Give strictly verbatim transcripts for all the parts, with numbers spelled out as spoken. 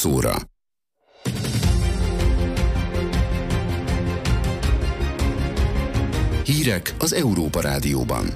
nyolc óra. Hírek az Európa Rádióban.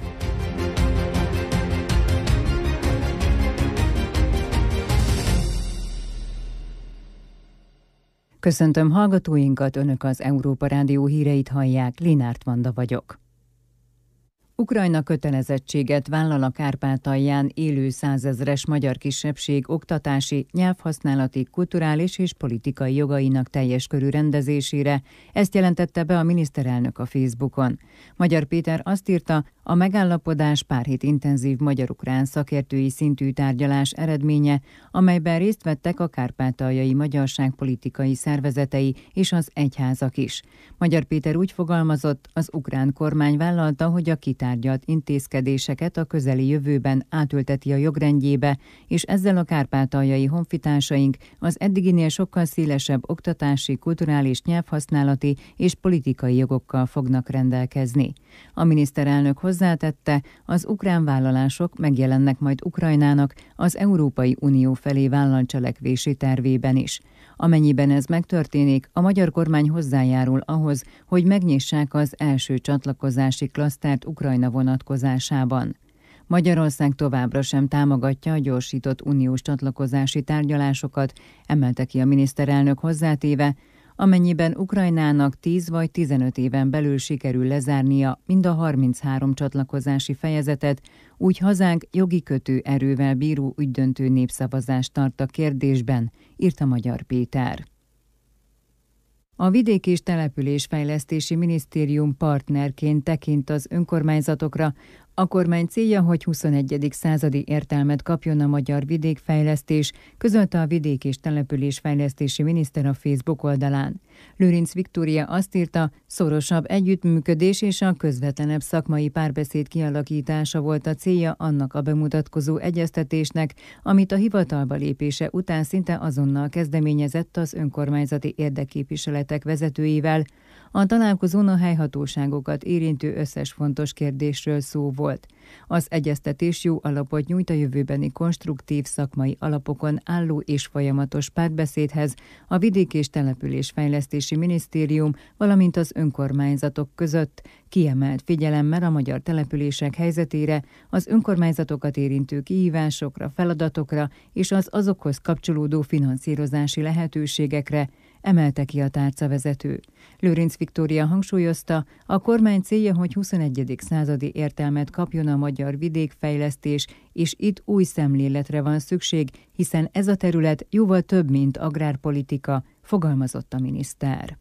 Köszöntöm hallgatóinkat, Önök az Európa Rádió híreit hallják, Linárt Vanda vagyok. Ukrajna kötelezettséget vállal a Kárpátalján élő százezres magyar kisebbség oktatási, nyelvhasználati, kulturális és politikai jogainak teljes körű rendezésére, ezt jelentette be a miniszterelnök a Facebookon. Magyar Péter azt írta, a megállapodás pár hét intenzív magyar-ukrán szakértői szintű tárgyalás eredménye, amelyben részt vettek a kárpátaljai magyarság politikai szervezetei és az egyházak is. Magyar Péter úgy fogalmazott, az ukrán kormány vállalta, hogy a kitárgyalt intézkedéseket a közeli jövőben átülteti a jogrendjébe, és ezzel a kárpátaljai honfitársaink az eddiginél sokkal szélesebb oktatási, kulturális, nyelvhasználati és politikai jogokkal fognak rendelkezni. A miniszterelnök hozzátette, az ukrán vállalások megjelennek majd Ukrajnának az Európai Unió felé vállalt cselekvési tervében is. Amennyiben ez megtörténik, a magyar kormány hozzájárul ahhoz, hogy megnyissák az első csatlakozási klasztert Ukrajna vonatkozásában. Magyarország továbbra sem támogatja a gyorsított uniós csatlakozási tárgyalásokat, emelte ki a miniszterelnök hozzátéve, amennyiben Ukrajnának tíz vagy tizenöt éven belül sikerül lezárnia mind a harminchárom csatlakozási fejezetet, úgy hazánk jogi kötő erővel bíró ügydöntő népszavazást tart a kérdésben, írta Magyar Péter. A Vidék- és Településfejlesztési Minisztérium partnerként tekint az önkormányzatokra. A kormány célja, hogy huszonegyedik századi értelmet kapjon a magyar vidékfejlesztés, közölte a Vidék- és Településfejlesztési miniszter a Facebook oldalán. Lőrinc Viktória azt írta, szorosabb együttműködés és a közvetlenebb szakmai párbeszéd kialakítása volt a célja annak a bemutatkozó egyeztetésnek, amit a hivatalba lépése után szinte azonnal kezdeményezett az önkormányzati érdekképviseletek vezetőivel. A találkozón a helyhatóságokat érintő összes fontos kérdésről szó volt. Az egyeztetés jó alapot nyújt a jövőbeni konstruktív szakmai alapokon álló és folyamatos párbeszédhez a Vidék- és Településfejlesztési Minisztérium, valamint az önkormányzatok között, kiemelt figyelemmel a magyar települések helyzetére, az önkormányzatokat érintő kihívásokra, feladatokra és az azokhoz kapcsolódó finanszírozási lehetőségekre, emelte ki a tárcavezető. Lőrinc Viktória hangsúlyozta, a kormány célja, hogy huszonegyedik századi értelmet kapjon a magyar vidékfejlesztés, és itt új szemléletre van szükség, hiszen ez a terület jóval több, mint agrárpolitika, fogalmazott a miniszter.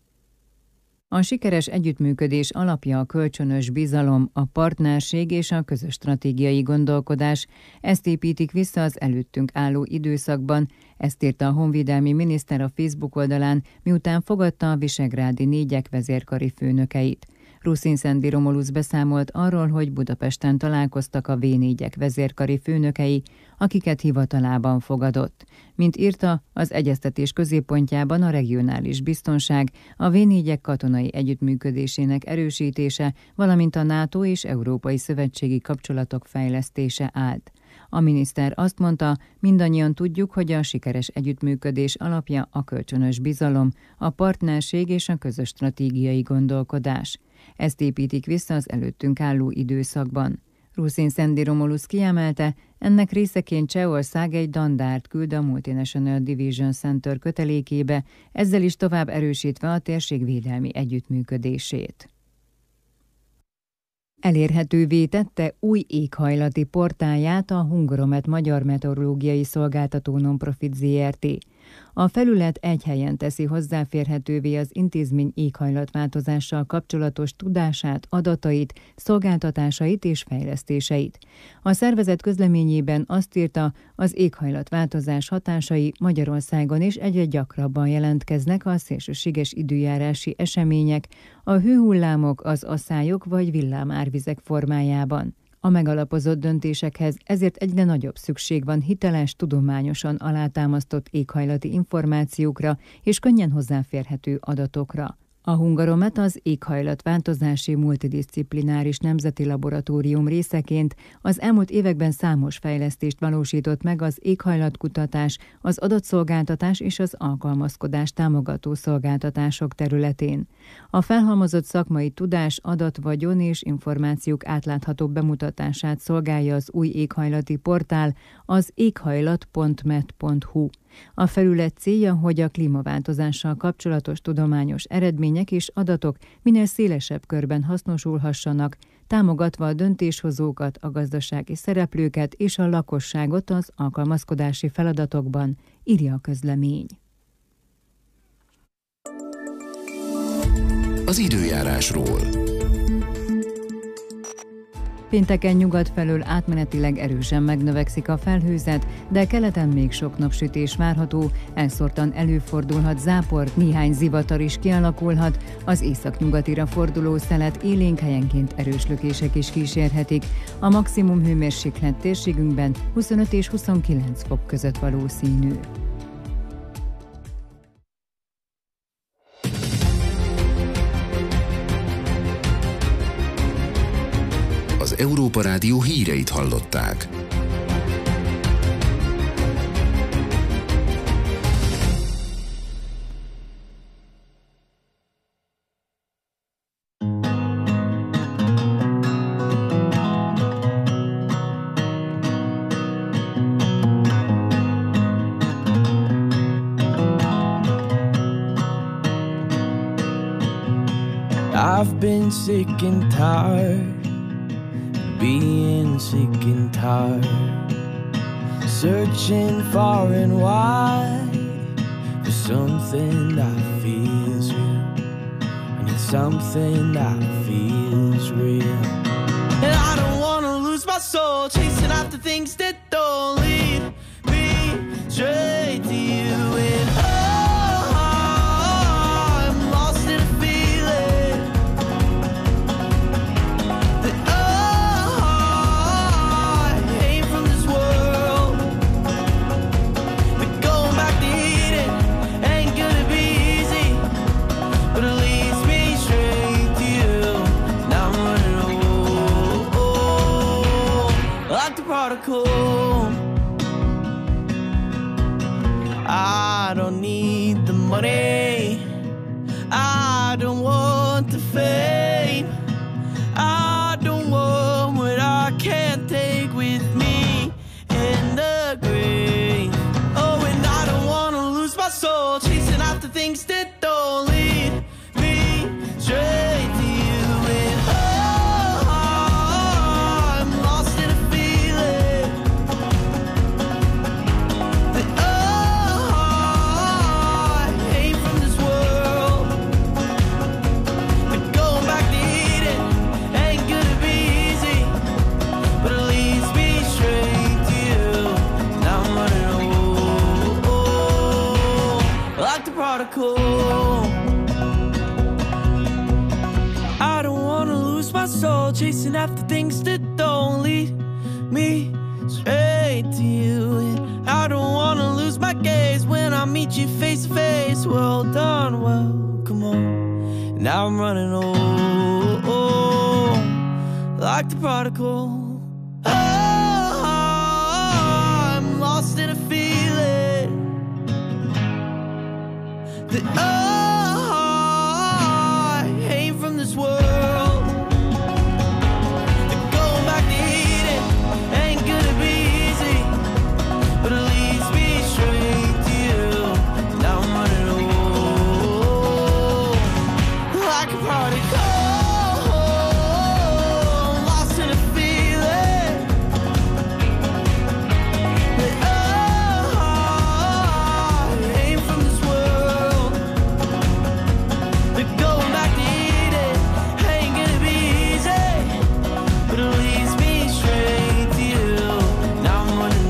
A sikeres együttműködés alapja a kölcsönös bizalom, a partnerség és a közös stratégiai gondolkodás. Ezt építik vissza az előttünk álló időszakban, ezt írta a honvédelmi miniszter a Facebook oldalán, miután fogadta a visegrádi négyek vezérkari főnökeit. Ruszin Szendi Romulusz beszámolt arról, hogy Budapesten találkoztak a vé négyek vezérkari főnökei, akiket hivatalában fogadott. Mint írta, az egyeztetés középpontjában a regionális biztonság, a vé négyek katonai együttműködésének erősítése, valamint a NATO és európai szövetségi kapcsolatok fejlesztése állt. A miniszter azt mondta, mindannyian tudjuk, hogy a sikeres együttműködés alapja a kölcsönös bizalom, a partnerség és a közös stratégiai gondolkodás. Ezt építik vissza az előttünk álló időszakban. Ruszin Szendi Romulusz kiemelte, ennek részeként Csehország egy dandárt küld a Multinational Division Center kötelékébe, ezzel is tovább erősítve a térség védelmi együttműködését. Elérhetővé tette új éghajlati portálját a Hungaromet Magyar Meteorológiai Szolgáltató Nonprofit zé er té. A felület egy helyen teszi hozzáférhetővé az intézmény éghajlatváltozással kapcsolatos tudását, adatait, szolgáltatásait és fejlesztéseit. A szervezet közleményében azt írta, az éghajlatváltozás hatásai Magyarországon is egyre gyakrabban jelentkeznek a szélsőséges időjárási események, a hőhullámok, az asszályok vagy villámárvizek formájában. A megalapozott döntésekhez ezért egyre nagyobb szükség van hiteles, tudományosan alátámasztott éghajlati információkra és könnyen hozzáférhető adatokra. A Hungaromet az éghajlatváltozási multidisciplináris nemzeti laboratórium részeként az elmúlt években számos fejlesztést valósított meg az éghajlatkutatás, az adatszolgáltatás és az alkalmazkodás támogató szolgáltatások területén. A felhalmozott szakmai tudás, adatvagyon és információk átláthatóbb bemutatását szolgálja az új éghajlati portál, az éghajlat pont met pont hu. A felület célja, hogy a klímaváltozással kapcsolatos tudományos eredmények és adatok minél szélesebb körben hasznosulhassanak, támogatva a döntéshozókat, a gazdasági szereplőket és a lakosságot az alkalmazkodási feladatokban, írja a közlemény. Az időjárásról. Pénteken nyugat felől átmenetileg erősen megnövekszik a felhőzet, de keleten még sok napsütés várható, elszórtan előfordulhat zápor, néhány zivatar is kialakulhat, az északnyugatira forduló szelet élénk helyenként erős lökések is kísérhetik. A maximum hőmérséklet térségünkben huszonöt és huszonkilenc fok között valószínű. Az Európa Rádió híreit hallották. I've been sick and tired, being sick and tired, searching far and wide for something that feels real. I need something that feels real. And I don't wanna lose my soul chasing after things that don't lead me straight to you. And oh, I'm lost in a feeling that oh, I hate from this world. But going back to Eden ain't gonna be easy, but it leads me straight to you. Now I'm running oh, oh, like the prodigal. I don't need the money, I don't want the fame, I don't want what I can't take with me in the grave. Oh, and I don't wanna lose my soul chasing after things that don't lead me straight to you. And oh, I'm lost in a feeling that oh, I hate from this world. But going back to Eden ain't gonna be easy, but it leads me straight to you. Now I'm running oh, oh, like the prodigal. I don't wanna lose my soul chasing after things that don't lead me straight to you. And I don't wanna lose my gaze when I meet you face to face. Well done, well, come on. Now I'm running oh, oh, like the prodigal. Oh, I'm lost in a feeling that oh, I hate from this world. That going back to Eden ain't gonna be easy, but it leads me straight to you. Now I'm running oh, like a prodigal, lost in a feeling that oh, I hate from this world. That going back to Eden ain't gonna be easy, but it leads me straight to you. Now I'm running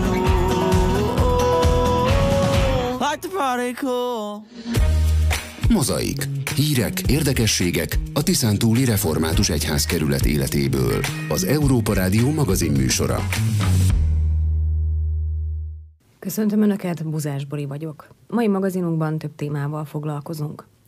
oh, like the prodigal. Mozaik. Hírek, érdekességek a Tiszántúli Református Egyházkerület életéből. Az Európa Rádió magazin műsora. Köszöntöm Önöket, Buzás Bori vagyok. Mai magazinunkban több témával foglalkozunk.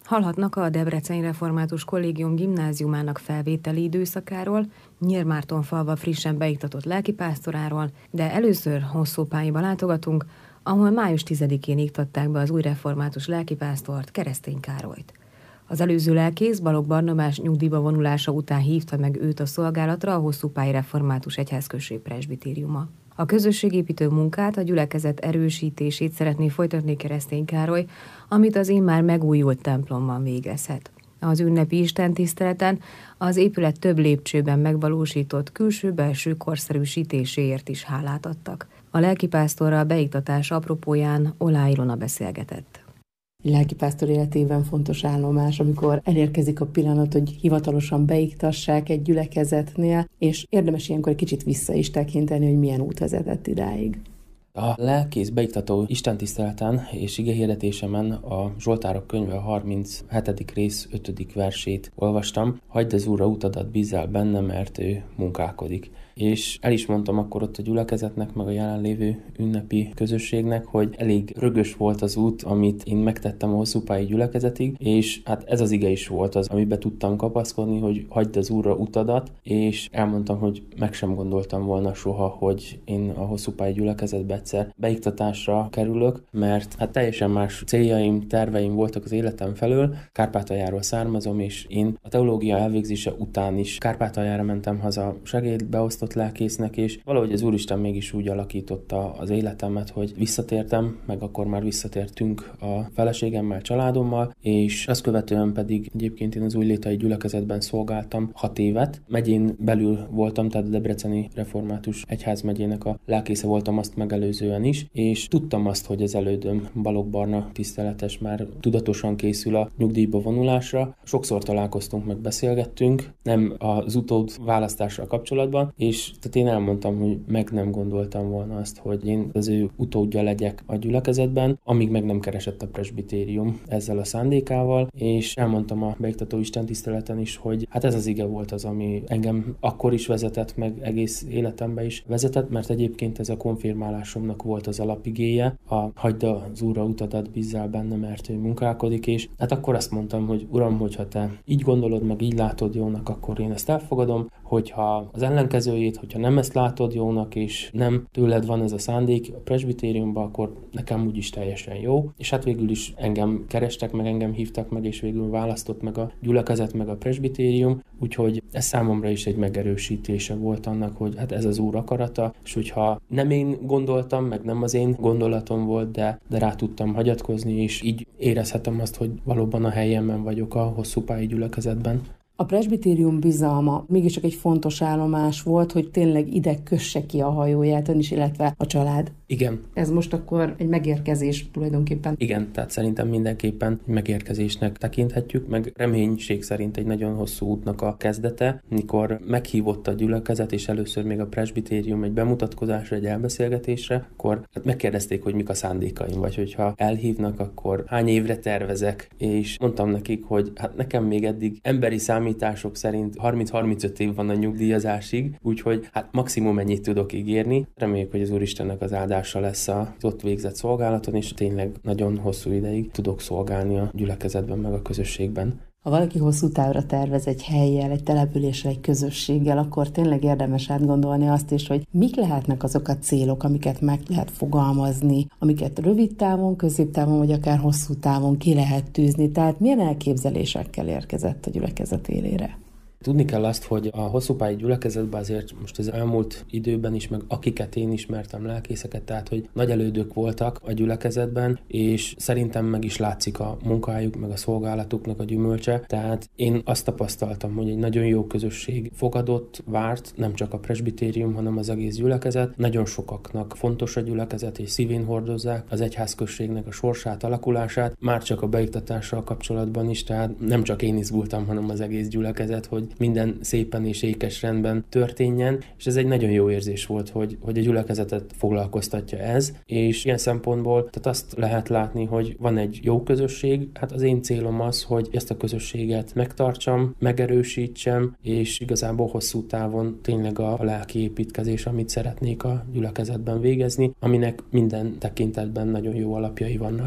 Hallhatnak a Debreceni Református Kollégium gimnáziumának felvételi időszakáról, Nyírmártonfalva frissen beiktatott lelkipásztoráról, de először Hosszúpályiba látogatunk, ahol május tizedikén iktatták be az új református lelkipásztort, Keresztény Károlyt. Az előző lelkész Balogh Barnabás nyugdíjba vonulása után hívta meg őt a szolgálatra a Hosszúpályi Református Egyházközség presbitériuma. A közösségépítő munkát, a gyülekezet erősítését szeretné folytatni Keresztény Károly, amit az immár megújult templomban végezhet. Az ünnepi istentiszteleten az épület több lépcsőben megvalósított külső-belső korszerűsítéséért is hálát adtak. A lelkipásztorral beiktatás apropóján Olá Ilona beszélgetett. Lelkipásztor életében fontos állomás, amikor elérkezik a pillanat, hogy hivatalosan beiktassák egy gyülekezetnél, és érdemes ilyenkor egy kicsit vissza is tekinteni, hogy milyen út vezetett idáig. A lelkész beiktató istentiszteleten és igehirdetésemen a Zsoltárok könyve harminchetedik rész ötödik versét olvastam. Hagyd az Úrra utadat, bízzál benne, mert ő munkálkodik. És el is mondtam akkor ott a gyülekezetnek, meg a jelenlévő ünnepi közösségnek, hogy elég rögös volt az út, amit én megtettem a Hosszúpályi gyülekezetig, és hát ez az ige is volt az, amiben tudtam kapaszkodni, hogy hagyd az Úrra utadat, és elmondtam, hogy meg sem gondoltam volna soha, hogy én a Hosszúpályi gyülekezetbe egyszer beiktatásra kerülök, mert hát teljesen más céljaim, terveim voltak az életem felől. Kárpátaljáról származom, és én a teológia elvégzése után is Kárpátaljára mentem haza segédbeosztó lelkésznek, és valahogy az Úristen mégis úgy alakította az életemet, hogy visszatértem, meg akkor már visszatértünk a feleségemmel, családommal, és ezt követően pedig egyébként én az Újlétai gyülekezetben szolgáltam hat évet. Megyén belül voltam, tehát a Debreceni Református Egyházmegyének a lelkésze voltam azt megelőzően is, és tudtam azt, hogy az elődöm Balogh Barna tiszteletes már tudatosan készül a nyugdíjba vonulásra. Sokszor találkoztunk, meg beszélgettünk, nem az utód választással kapcsolatban, és tehát én elmondtam, hogy meg nem gondoltam volna azt, hogy én az ő utódja legyek a gyülekezetben, amíg meg nem keresett a presbitérium ezzel a szándékával, és elmondtam a beiktató istentiszteleten is, hogy hát ez az ige volt az, ami engem akkor is vezetett, meg egész életembe is vezetett, mert egyébként ez a konfirmálásomnak volt az alapigéje, a hagyd az Úrra utadat, bízzál benne, mert ő munkálkodik, és hát akkor azt mondtam, hogy Uram, hogyha te így gondolod, meg így látod jónak, akkor én ezt elfogadom, hogyha az ellenkezőjét, hogyha nem ezt látod jónak, és nem tőled van ez a szándék a presbitériumban, akkor nekem úgyis teljesen jó. És hát végül is engem kerestek, meg engem hívtak meg, és végül választott meg a gyülekezet, meg a presbitérium, úgyhogy ez számomra is egy megerősítése volt annak, hogy hát ez az Úr akarata, és hogyha nem én gondoltam, meg nem az én gondolatom volt, de, de rá tudtam hagyatkozni, és így érezhetem azt, hogy valóban a helyemen vagyok a Hosszúpályi gyülekezetben. A presbitérium bizalma mégiscsak egy fontos állomás volt, hogy tényleg ide kösse ki a hajóját ön is, illetve a család. Igen. Ez most akkor egy megérkezés tulajdonképpen. Igen, tehát szerintem mindenképpen egy megérkezésnek tekinthetjük, meg reménység szerint egy nagyon hosszú útnak a kezdete, mikor meghívott a gyülekezet, és először még a presbitérium egy bemutatkozásra, egy elbeszélgetésre, akkor hát megkérdezték, hogy mik a szándékaim, vagy hogyha elhívnak, akkor hány évre tervezek, és mondtam nekik, hogy hát nekem még eddig emberi számítások szerint harminc-harmincöt év van a nyugdíjazásig, úgyhogy hát maximum ennyit tudok ígérni. Reméljük, hogy az Úristennek az áldása lesz az ott végzett szolgálaton, és tényleg nagyon hosszú ideig tudok szolgálni a gyülekezetben, meg a közösségben. Ha valaki hosszú távra tervez egy hellyel, egy településsel, egy közösséggel, akkor tényleg érdemes átgondolni azt is, hogy mik lehetnek azok a célok, amiket meg lehet fogalmazni, amiket rövid távon, középtávon, vagy akár hosszú távon ki lehet tűzni. Tehát milyen elképzelésekkel érkezett a gyülekezet élére? Tudni kell azt, hogy a Hosszúpályi gyülekezetben azért most az elmúlt időben is, meg akiket én ismertem, lelkészeket, tehát hogy nagy elődök voltak a gyülekezetben, és szerintem meg is látszik a munkájuk, meg a szolgálatuknak a gyümölcse. Tehát én azt tapasztaltam, hogy egy nagyon jó közösség fogadott, várt, nem csak a presbitérium, hanem az egész gyülekezet. Nagyon sokaknak fontos a gyülekezet, és szívén hordozzák az egyházközségnek a sorsát, alakulását, már csak a beiktatással kapcsolatban is, tehát nem csak én izgultam, hanem az egész gyülekezet, hogy minden szépen és ékes rendben történjen, és ez egy nagyon jó érzés volt, hogy, hogy a gyülekezetet foglalkoztatja ez, és ilyen szempontból tehát azt lehet látni, hogy van egy jó közösség, hát az én célom az, hogy ezt a közösséget megtartsam, megerősítsem, és igazából hosszú távon tényleg a, a lelki építkezés, amit szeretnék a gyülekezetben végezni, aminek minden tekintetben nagyon jó alapjai vannak.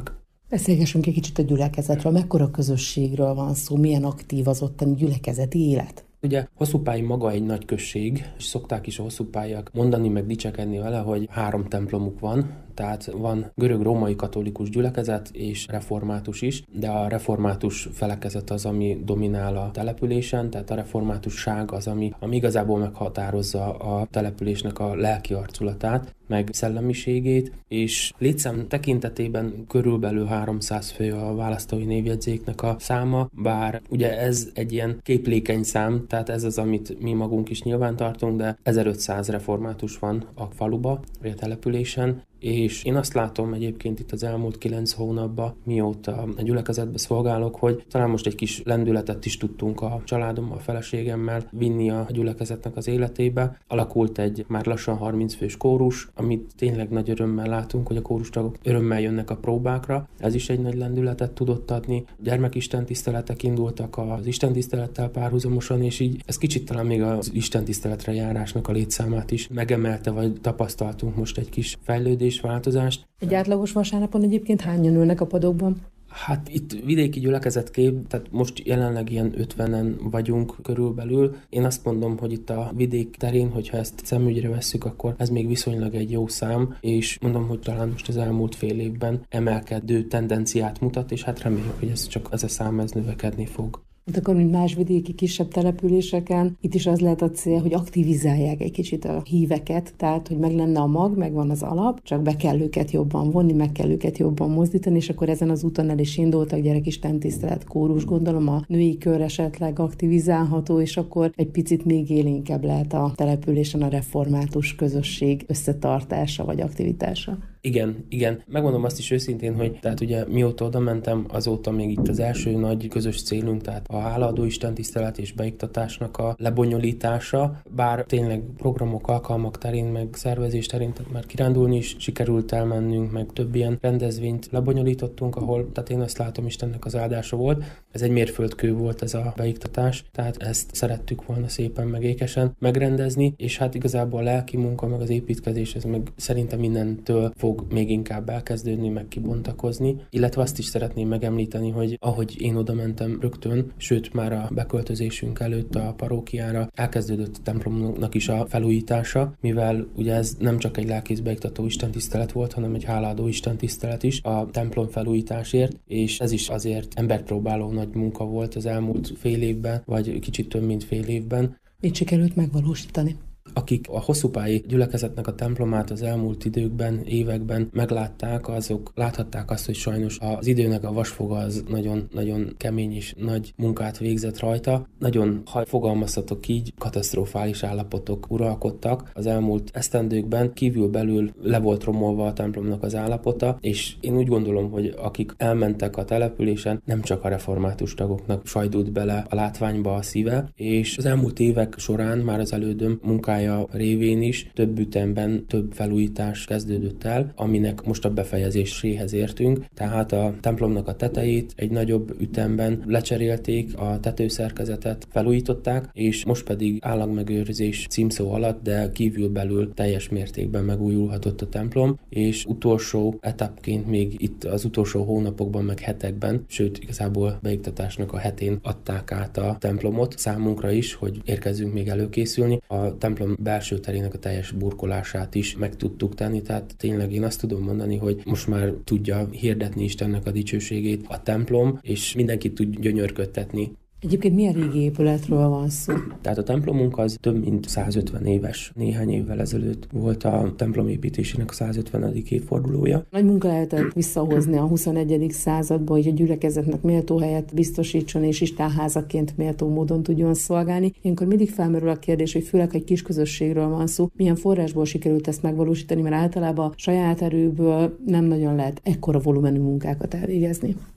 Beszélgessünk egy kicsit a gyülekezetről. Mekkora közösségről van szó? Milyen aktív az ottani gyülekezeti élet? Ugye Hosszúpályi maga egy nagy község, és szokták is a hosszúpályiak mondani, meg dicsekedni vele, hogy három templomuk van, tehát van görög-római katolikus gyülekezet és református is, de a református felekezet az, ami dominál a településen, tehát a reformátusság az, ami, ami igazából meghatározza a településnek a lelki arculatát, meg szellemiségét, és létszám tekintetében körülbelül háromszáz fő a választói névjegyzéknek a száma, bár ugye ez egy ilyen képlékeny szám, tehát ez az, amit mi magunk is nyilván tartunk, de ezerötszáz református van a faluba, vagy a településen, és én azt látom egyébként itt az elmúlt kilenc hónapban, mióta a gyülekezetbe szolgálok, hogy talán most egy kis lendületet is tudtunk a családommal, a feleségemmel vinni a gyülekezetnek az életébe. Alakult egy már lassan harminc fős kórus, amit tényleg nagy örömmel látunk, hogy a kórustagok örömmel jönnek a próbákra. Ez is egy nagy lendületet tudott adni. Gyermekistentiszteletek indultak az istentisztelettel párhuzamosan, és így ez kicsit talán még az istentiszteletre járásnak a létszámát is megemelte, vagy tapasztaltunk most egy kis fejlődést, változást. Egy átlagos vasárnapon egyébként hányan ülnek a padokban? Hát itt vidéki gyülekezetkép, tehát most jelenleg ilyen ötvenen vagyunk körülbelül. Én azt mondom, hogy itt a vidék terén, hogyha ezt szemügyre vesszük, akkor ez még viszonylag egy jó szám, és mondom, hogy talán most az elmúlt fél évben emelkedő tendenciát mutat, és hát reméljük, hogy ez csak ez a szám ez növekedni fog. Hát akkor, mint más vidéki kisebb településeken, itt is az lehet a cél, hogy aktivizálják egy kicsit a híveket, tehát, hogy meg lenne a mag, megvan az alap, csak be kell őket jobban vonni, meg kell őket jobban mozdítani, és akkor ezen az úton el is indultak gyerekistentisztelet, kórus, gondolom a női kör esetleg aktivizálható, és akkor egy picit még élénkebb lehet a településen a református közösség összetartása vagy aktivitása. Igen, igen. Megmondom azt is őszintén, hogy tehát ugye mióta oda mentem, azóta még itt az első nagy közös célunk, tehát a hálaadó istentisztelet és beiktatásnak a lebonyolítása, bár tényleg programok, alkalmak terén, meg szervezés terén, tehát már kirándulni is sikerült elmennünk, meg több ilyen rendezvényt lebonyolítottunk, ahol, tehát én azt látom, Istennek az áldása volt. Ez egy mérföldkő volt ez a beiktatás, tehát ezt szerettük volna szépen meg ékesen megrendezni, és hát igazából a lelki munka, meg az építkezés, ez meg szerintem mindentől fog még inkább elkezdődni, meg kibontakozni. Illetve azt is szeretném megemlíteni, hogy ahogy én oda mentem rögtön, sőt már a beköltözésünk előtt a parókiára elkezdődött a templomnak is a felújítása, mivel ugye ez nem csak egy lelkészbeiktató istentisztelet volt, hanem egy hálaadó istentisztelet is a templom felújításért, és ez is azért emberpróbáló nagy munka volt az elmúlt fél évben, vagy kicsit több mint fél évben. Mit sikerült megvalósítani? Akik a hosszúpályi gyülekezetnek a templomát az elmúlt időkben, években meglátták, azok láthatták azt, hogy sajnos az időnek a vasfoga az nagyon-nagyon kemény és nagy munkát végzett rajta. Nagyon, ha fogalmazhatok így, katasztrofális állapotok uralkodtak az elmúlt esztendőkben, kívül belül le volt romolva a templomnak az állapota, és én úgy gondolom, hogy akik elmentek a településen, nem csak a református tagoknak sajdult bele a látványba a szíve, és az elmúlt évek során már az elődöm munkája révén is több ütemben több felújítás kezdődött el, aminek most a befejezéséhez értünk. Tehát a templomnak a tetejét egy nagyobb ütemben lecserélték, a tetőszerkezetet felújították, és most pedig állagmegőrzés címszó alatt, de kívül belül teljes mértékben megújulhatott a templom, és utolsó etapként még itt az utolsó hónapokban, meg hetekben, sőt igazából beiktatásnak a hetén adták át a templomot számunkra is, hogy érkezzünk még előkészülni. A templom belső terének a teljes burkolását is meg tudtuk tenni, tehát tényleg én azt tudom mondani, hogy most már tudja hirdetni Istennek a dicsőségét a templom, és mindenkit tud gyönyörködtetni. Egyébként milyen régi épületről van szó? Tehát a templomunk az több mint százötven éves. Néhány évvel ezelőtt volt a templom építésének a százötvenedik évfordulója. Nagy munka lehetett visszahozni a huszonegyedik századba, hogy a gyülekezetnek méltó helyet biztosítson, és istenházaként méltó módon tudjon szolgálni. Ilyenkor mindig felmerül a kérdés, hogy főleg egy kis közösségről van szó, milyen forrásból sikerült ezt megvalósítani, mert általában saját erőből nem nagyon lehet ekkora volumenű munkákat elvégezni.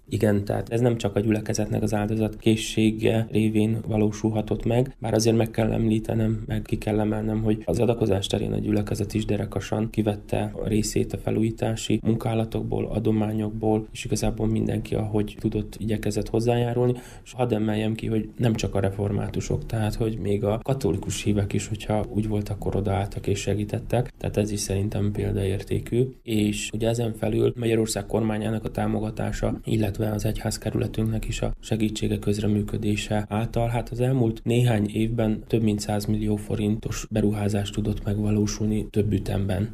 Igen, tehát ez nem csak a gyülekezetnek az áldozat készsége révén valósulhatott meg, bár azért meg kell említenem, meg ki kell emelnem, hogy az adakozás terén a gyülekezet is derekasan kivette a részét a felújítási munkálatokból, adományokból, és igazából mindenki, ahogy tudott, igyekezett hozzájárulni, és hadd emeljem ki, hogy nem csak a reformátusok, tehát hogy még a katolikus hívek is, hogyha úgy volt, akkor odaálltak és segítettek, tehát ez is szerintem példaértékű, és ugye ezen felül Magyarország kormányának a támogatása, illetve az egyházkerületünknek is a segítsége, közreműködése által, hát az elmúlt néhány évben több mint száz millió forintos beruházás tudott megvalósulni több ütemben.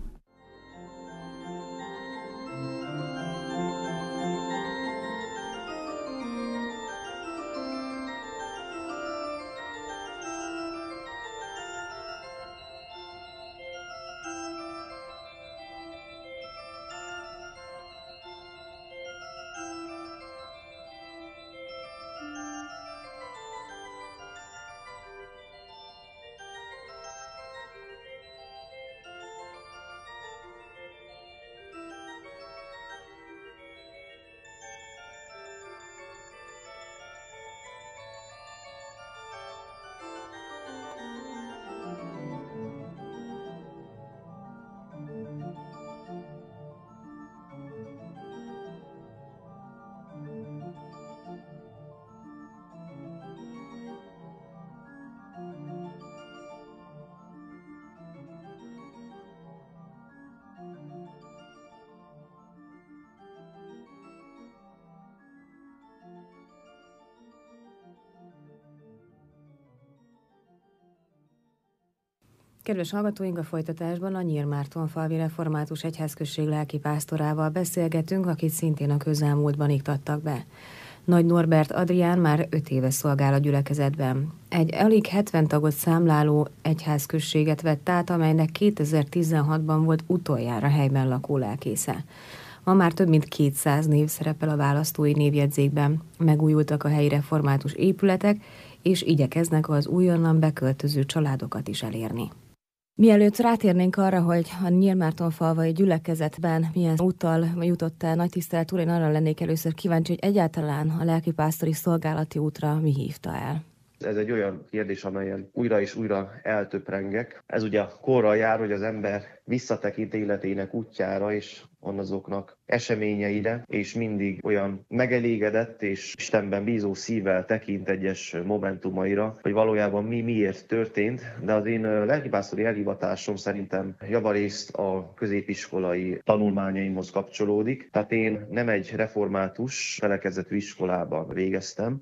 Kedves hallgatóink, a folytatásban a Nyírmártonfalvi Református Egyházközség lelkipásztorával beszélgetünk, akit szintén a közelmúltban iktattak be. Nagy Norbert Adrián már öt éve szolgál a gyülekezetben. Egy alig hetven tagot számláló egyházközséget vett át, amelynek kétezer-tizenhatban volt utoljára helyben lakó lelkésze. Ma már több mint kétszáz név szerepel a választói névjegyzékben. Megújultak a helyi református épületek, és igyekeznek az újonnan beköltöző családokat is elérni. Mielőtt rátérnénk arra, hogy a Nyírmártonfalvai gyülekezetben milyen úttal jutott el Nagy Tisztelet úr, én arra lennék először kíváncsi, hogy egyáltalán a lelkipásztori szolgálati útra mi hívta el. Ez egy olyan kérdés, amelyen újra és újra eltöprengek. Ez ugye korral jár, hogy az ember visszatekint életének útjára, és azoknak eseményeire, és mindig olyan megelégedett és Istenben bízó szívvel tekint egyes momentumaira, hogy valójában mi miért történt, de az én lelkipásztori elhivatásom szerintem javarészt a középiskolai tanulmányaimhoz kapcsolódik. Tehát én nem egy református felekezetű iskolában végeztem,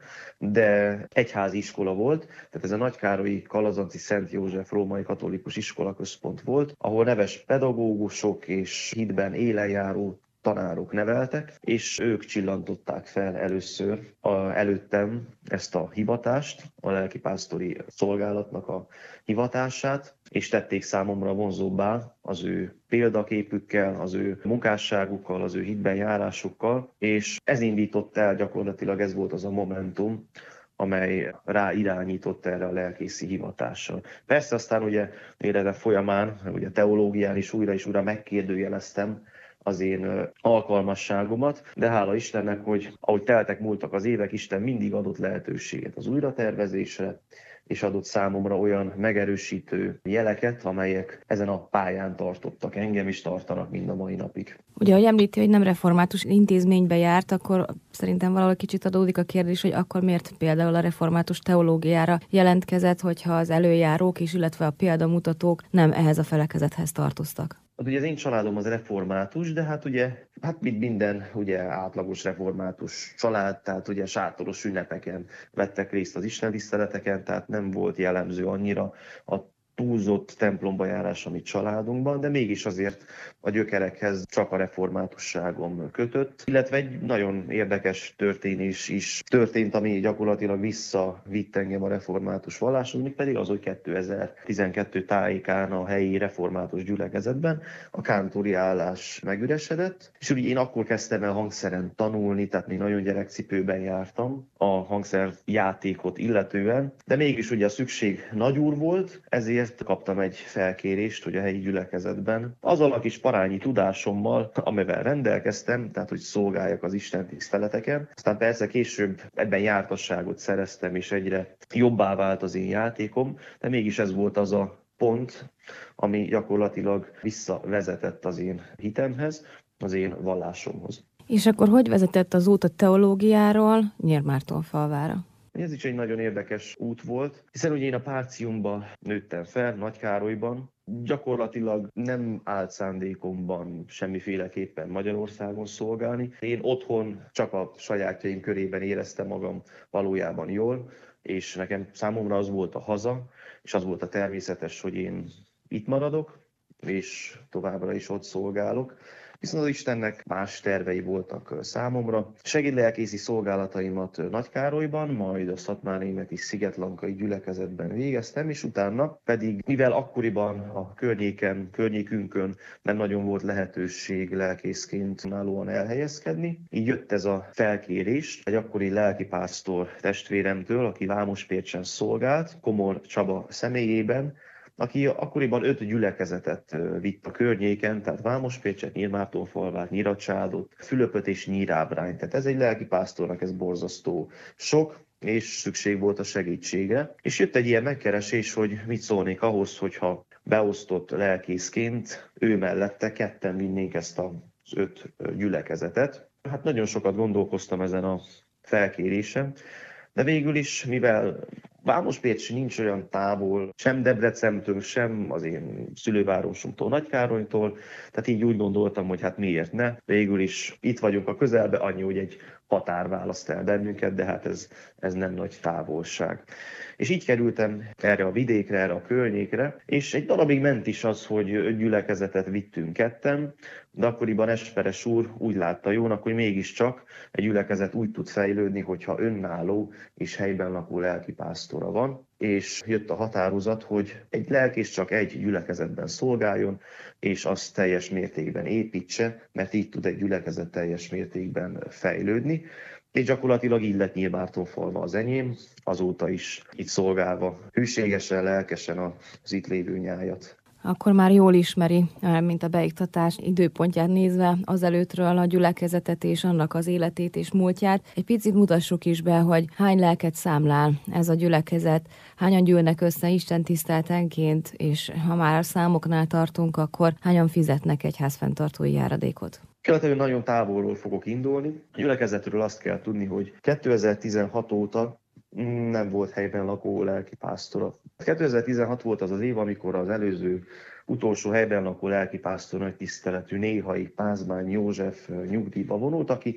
de egyházi iskola volt, tehát ez a Nagykárolyi Kalazanci Szent József római katolikus iskolaközpont volt, ahol neves pedagógusok és hitben élenjáró tanárok neveltek, és ők csillantották fel először a, előttem ezt a hivatást, a lelkipásztori szolgálatnak a hivatását, és tették számomra vonzóbbá az ő példaképükkel, az ő munkásságukkal, az ő hitben járásukkal, és ez indított el gyakorlatilag, ez volt az a momentum, amely rá irányított erre a lelkészi hivatással. Persze aztán ugye életem folyamán, ugye teológián is újra és újra megkérdőjeleztem az én alkalmasságomat, de hála Istennek, hogy ahogy teltek múltak az évek, Isten mindig adott lehetőséget az újratervezésre, és adott számomra olyan megerősítő jeleket, amelyek ezen a pályán tartottak engem, is tartanak mind a mai napig. Ugye, ahogy említi, hogy nem református intézménybe járt, akkor szerintem valahol kicsit adódik a kérdés, hogy akkor miért például a református teológiára jelentkezett, hogyha az előjárók és illetve a példamutatók nem ehhez a felekezethez tartoztak. Hát ugye az én családom az református, de hát ugye, hát mint minden ugye átlagos református család, tehát ugye sátoros ünnepeken vettek részt az istentiszteleteken, tehát nem volt jellemző annyira a túlzott templomba járás a mi családunkban, de mégis azért a gyökerekhez csak a reformátusságom kötött. Illetve egy nagyon érdekes történés is történt, ami gyakorlatilag visszavitt engem a református valláshoz, még pedig az, hogy kétezer-tizenkettő tájékán a helyi református gyülekezetben a kántori állás megüresedett, és úgy én akkor kezdtem el hangszeren tanulni, tehát még nagyon gyerekcipőben jártam a hangszer játékot illetően, de mégis ugye a szükség nagyúr volt, ezért ezért kaptam egy felkérést, hogy a helyi gyülekezetben azzal a kis parányi tudásommal, amivel rendelkeztem, tehát hogy szolgáljak az Isten tiszteleteken. Aztán persze később ebben jártasságot szereztem, és egyre jobbá vált az én játékom, de mégis ez volt az a pont, ami gyakorlatilag visszavezetett az én hitemhez, az én vallásomhoz. És akkor hogy vezetett az út a teológiáról Nyírmártonfalvára? Ez is egy nagyon érdekes út volt, hiszen ugye én a Páciumban nőttem fel, Nagykárolyban. Gyakorlatilag nem állt szándékomban semmiféleképpen Magyarországon szolgálni. Én otthon csak a sajátjaim körében éreztem magam valójában jól, és nekem számomra az volt a haza, és az volt a természetes, hogy én itt maradok, és továbbra is ott szolgálok. Viszont az Istennek más tervei voltak számomra. Segédlelkészi szolgálataimat Nagykárolyban, majd a szatmárnémeti szigetlankai gyülekezetben végeztem, és utána pedig, mivel akkoriban a környéken, környékünkön nem nagyon volt lehetőség lelkészként önállóan elhelyezkedni, így jött ez a felkérés egy akkori lelkipásztor testvéremtől, aki Vámospércsen szolgált, Komor Csaba személyében, aki akkoriban öt gyülekezetet vitt a környéken, tehát Vámospércset, Nyírmártonfalvát, Nyiracsádot, Fülöpöt és Nyírábrányt. Tehát ez egy lelkipásztornak ez borzasztó sok, és szükség volt a segítségre. És jött egy ilyen megkeresés, hogy mit szólnék ahhoz, hogyha beosztott lelkészként ő mellette ketten vinnénk ezt az öt gyülekezetet. Hát nagyon sokat gondolkoztam ezen a felkérésem, de végül is, mivel Vámospércs nincs olyan távol, sem Debrecenstől, sem az én szülővárosomtól, Nagykárolytól, tehát így úgy gondoltam, hogy hát miért ne. Végül is itt vagyunk a közelben, annyi, hogy egy határ választ el bennünket, de hát ez, ez nem nagy távolság. És így kerültem erre a vidékre, erre a környékre, és egy darabig ment is az, hogy gyülekezetet vittünk ketten, de akkoriban Esperes úr úgy látta jónak, hogy mégiscsak egy gyülekezet úgy tud fejlődni, hogyha önálló és helyben lakó lelkipásztora van, és jött a határozat, hogy egy lelkész csak egy gyülekezetben szolgáljon, és azt teljes mértékben építse, mert így tud egy gyülekezet teljes mértékben fejlődni. És gyakorlatilag így lett Nyírmártonfalva az enyém, azóta is itt szolgálva, hűségesen, lelkesen az itt lévő nyájat. Akkor már jól ismeri, mint a beiktatás időpontját nézve, azelőttről a gyülekezetet és annak az életét és múltját. Egy picit mutassuk is be, hogy hány lelket számlál ez a gyülekezet, hányan gyűlnek össze Isten tiszteletenként, és ha már a számoknál tartunk, akkor hányan fizetnek egy házfenntartói járadékot? Követően nagyon távolról fogok indulni. A gyülekezetről azt kell tudni, hogy kétezer-tizenhat óta nem volt helyben lakó lelkipásztora. kétezer-tizenhat volt az az év, amikor az előző utolsó helyben lakó lelkipásztor nagy tiszteletű Néhai Pázmány József nyugdíjba vonult, aki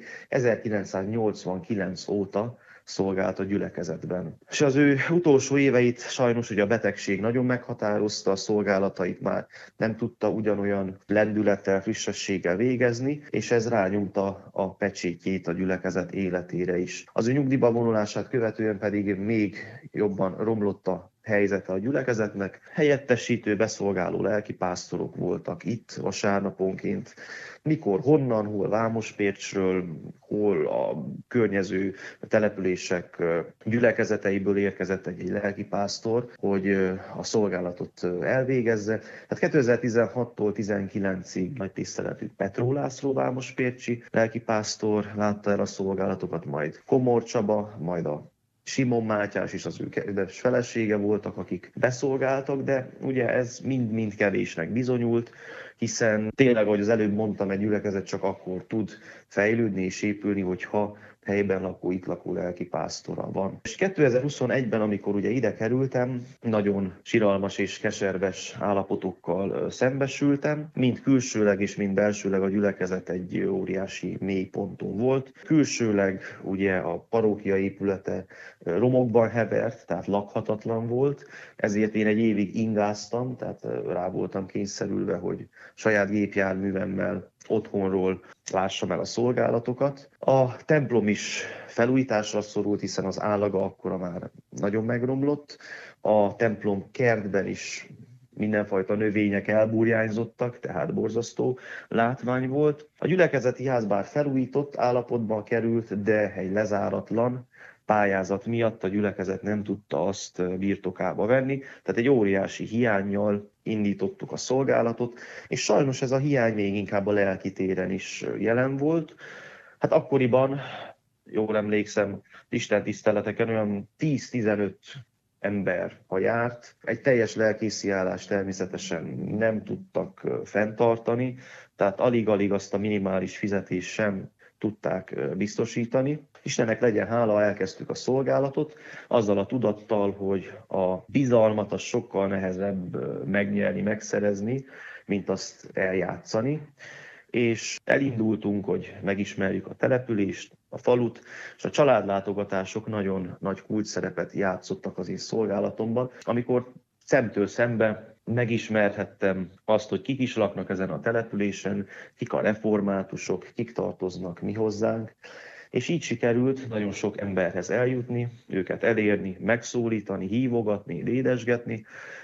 ezerkilencszáznyolcvankilenc óta szolgált a gyülekezetben. És az ő utolsó éveit sajnos ugye a betegség nagyon meghatározta, a szolgálatait már nem tudta ugyanolyan lendülettel, frissességgel végezni, és ez rányomta a pecsétjét a gyülekezet életére is. Az ő nyugdíjba vonulását követően pedig még jobban romlott a helyzete a gyülekezetnek. Helyettesítő, beszolgáló lelkipásztorok voltak itt vasárnaponként. Mikor, honnan, hol Vámospércsről, hol a környező települések gyülekezeteiből érkezett egy lelkipásztor, hogy a szolgálatot elvégezze. Tehát kétezer-tizenhattól tizenkilencig nagy tiszteletű Petró László vámospércsi lelkipásztor látta el a szolgálatokat, majd Komor Csaba, majd a Simon Mátyás és az ő kedves felesége voltak, akik beszolgáltak, de ugye ez mind-mind kevésnek bizonyult, hiszen tényleg, ahogy az előbb mondtam, egy gyülekezet csak akkor tud fejlődni és épülni, hogyha helyben lakó, itt lakó lelkipásztora van. És kétezer-huszonegyben, amikor ugye ide kerültem, nagyon siralmas és keserves állapotokkal szembesültem. Mind külsőleg és mind belsőleg a gyülekezet egy óriási mély ponton volt. Külsőleg ugye a parókia épülete romokban hevert, tehát lakhatatlan volt, ezért én egy évig ingáztam, tehát rá voltam kényszerülve, hogy saját gépjárművemmel otthonról lássam el a szolgálatokat. A templom is felújításra szorult, hiszen az állaga akkora már nagyon megromlott. A templom kertben is mindenfajta növények elburjányzottak, tehát borzasztó látvány volt. A gyülekezeti ház bár felújított állapotban került, de egy lezáratlan, pályázat miatt a gyülekezet nem tudta azt birtokába venni, tehát egy óriási hiánnyal indítottuk a szolgálatot, és sajnos ez a hiány még inkább a lelki téren is jelen volt. Hát akkoriban, jól emlékszem, Isten tiszteleteken olyan tíz-tizenöt ember, ha járt. Egy teljes lelkésziállást természetesen nem tudtak fenntartani, tehát alig-alig azt a minimális fizetést sem tudták biztosítani. Istennek legyen hála, elkezdtük a szolgálatot, azzal a tudattal, hogy a bizalmat az sokkal nehezebb megnyerni, megszerezni, mint azt eljátszani. És elindultunk, hogy megismerjük a települést, a falut, és a családlátogatások nagyon nagy kulcsszerepet játszottak az én szolgálatomban, amikor szemtől szembe megismerhettem azt, hogy kik is laknak ezen a településen, kik a reformátusok, kik tartoznak mi hozzánk, és így sikerült nagyon sok emberhez eljutni, őket elérni, megszólítani, hívogatni, lédesgetni,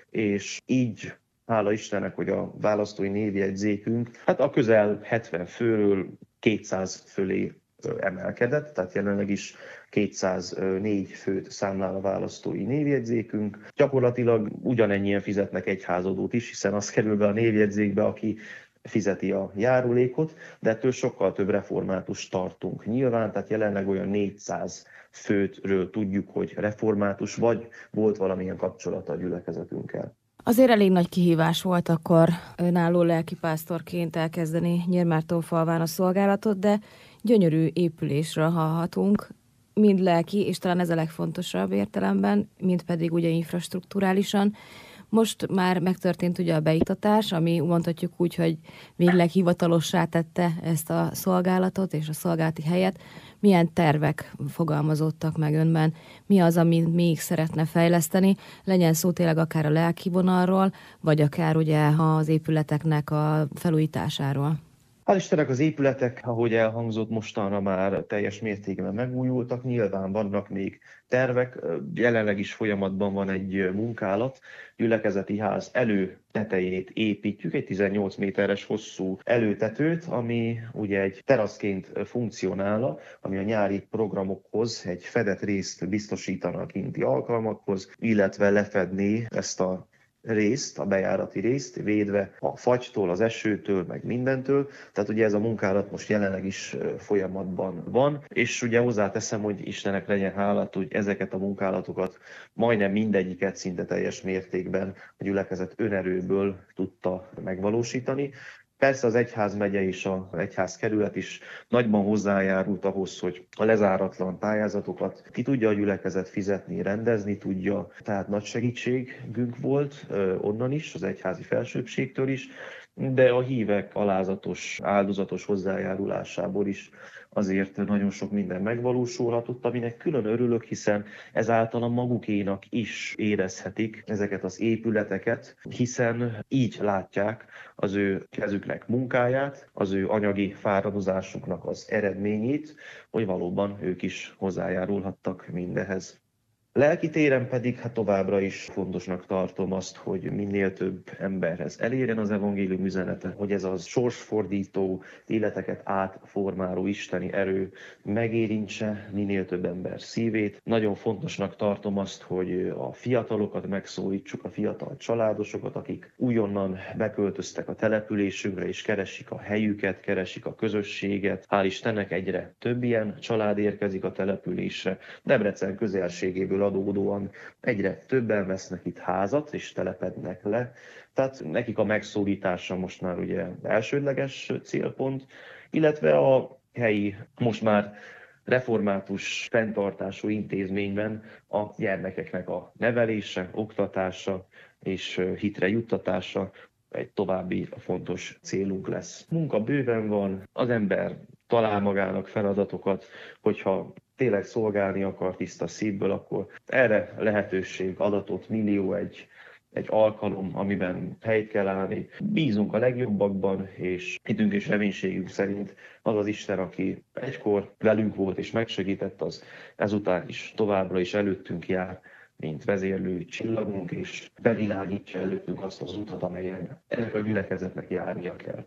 és így hála Istennek, hogy a választói névjegyzékünk hát a közel hetven főről kétszáz fölé emelkedett, tehát jelenleg is kétszáznégy főt számlál a választói névjegyzékünk. Gyakorlatilag ugyanennyien fizetnek egyházadót is, hiszen az kerül be a névjegyzékbe, aki fizeti a járulékot, de ettől sokkal több református tartunk nyilván, tehát jelenleg olyan négyszáz főtről tudjuk, hogy református, vagy volt valamilyen kapcsolata a gyülekezetünkkel. Azért elég nagy kihívás volt akkor önálló lelkipásztorként elkezdeni Nyírmártonfalván a szolgálatot, de gyönyörű épülésről hallhatunk, mind lelki, és talán ez a legfontosabb értelemben, mind pedig ugye infrastrukturálisan. Most már megtörtént ugye a beiktatás, ami mondhatjuk úgy, hogy végleg hivatalossá tette ezt a szolgálatot és a szolgálati helyet. Milyen tervek fogalmazódtak meg önben? Mi az, amit még szeretne fejleszteni? Legyen szó tényleg akár a lelki vonalról, vagy akár ugye az épületeknek a felújításáról? Hál' Istennek az épületek, ahogy elhangzott, mostanra már teljes mértékben megújultak. Nyilván vannak még tervek, jelenleg is folyamatban van egy munkálat. Gyülekezeti ház előtetejét építjük, egy tizennyolc méteres hosszú előtetőt, ami ugye egy teraszként funkcionál, ami a nyári programokhoz egy fedett részt biztosítana a kinti alkalmakhoz, illetve lefedné ezt a részt, a bejárati részt, védve a fagytól, az esőtől, meg mindentől. Tehát ugye ez a munkálat most jelenleg is folyamatban van, és ugye hozzáteszem, hogy Istennek legyen hálát, hogy ezeket a munkálatokat majdnem mindegyiket szinte teljes mértékben a gyülekezet önerőből tudta megvalósítani. Persze az egyházmegye és az egyházkerület is nagyban hozzájárult ahhoz, hogy a lezáratlan pályázatokat ki tudja a gyülekezet fizetni, rendezni tudja. Tehát nagy segítségünk volt onnan is, az egyházi felsőbbségtől is, de a hívek alázatos, áldozatos hozzájárulásából is azért nagyon sok minden megvalósulhatott, aminek külön örülök, hiszen ezáltal a magukénak is érezhetik ezeket az épületeket, hiszen így látják az ő kezüknek munkáját, az ő anyagi fáradozásuknak az eredményét, hogy valóban ők is hozzájárulhattak mindehez. Lelki téren pedig hát továbbra is fontosnak tartom azt, hogy minél több emberhez elérjen az evangélium üzenete, hogy ez az sorsfordító, életeket átformáló isteni erő megérintse minél több ember szívét. Nagyon fontosnak tartom azt, hogy a fiatalokat megszólítsuk, a fiatal családosokat, akik újonnan beköltöztek a településünkre és keresik a helyüket, keresik a közösséget. Hál' Istennek egyre több ilyen család érkezik a településre. Debrecen közelségéből adódóan egyre többen vesznek itt házat és telepednek le. Tehát nekik a megszólítása most már ugye elsődleges célpont, illetve a helyi, most már református fenntartású intézményben a gyermekeknek a nevelése, oktatása és hitre juttatása egy további fontos célunk lesz. Munka bőven van, az ember talál magának feladatokat, hogyha tényleg szolgálni akar tiszta szívből, akkor erre lehetőség adatot, millió egy, egy alkalom, amiben helyt kell állni. Bízunk a legjobbakban, és hitünk és reménységünk szerint az az Isten, aki egykor velünk volt és megsegített, az ezután is továbbra is előttünk jár, mint vezérlő csillagunk, és bevilágítja előttünk azt az utat, amelyen ennek a gyülekezetnek járnia kell.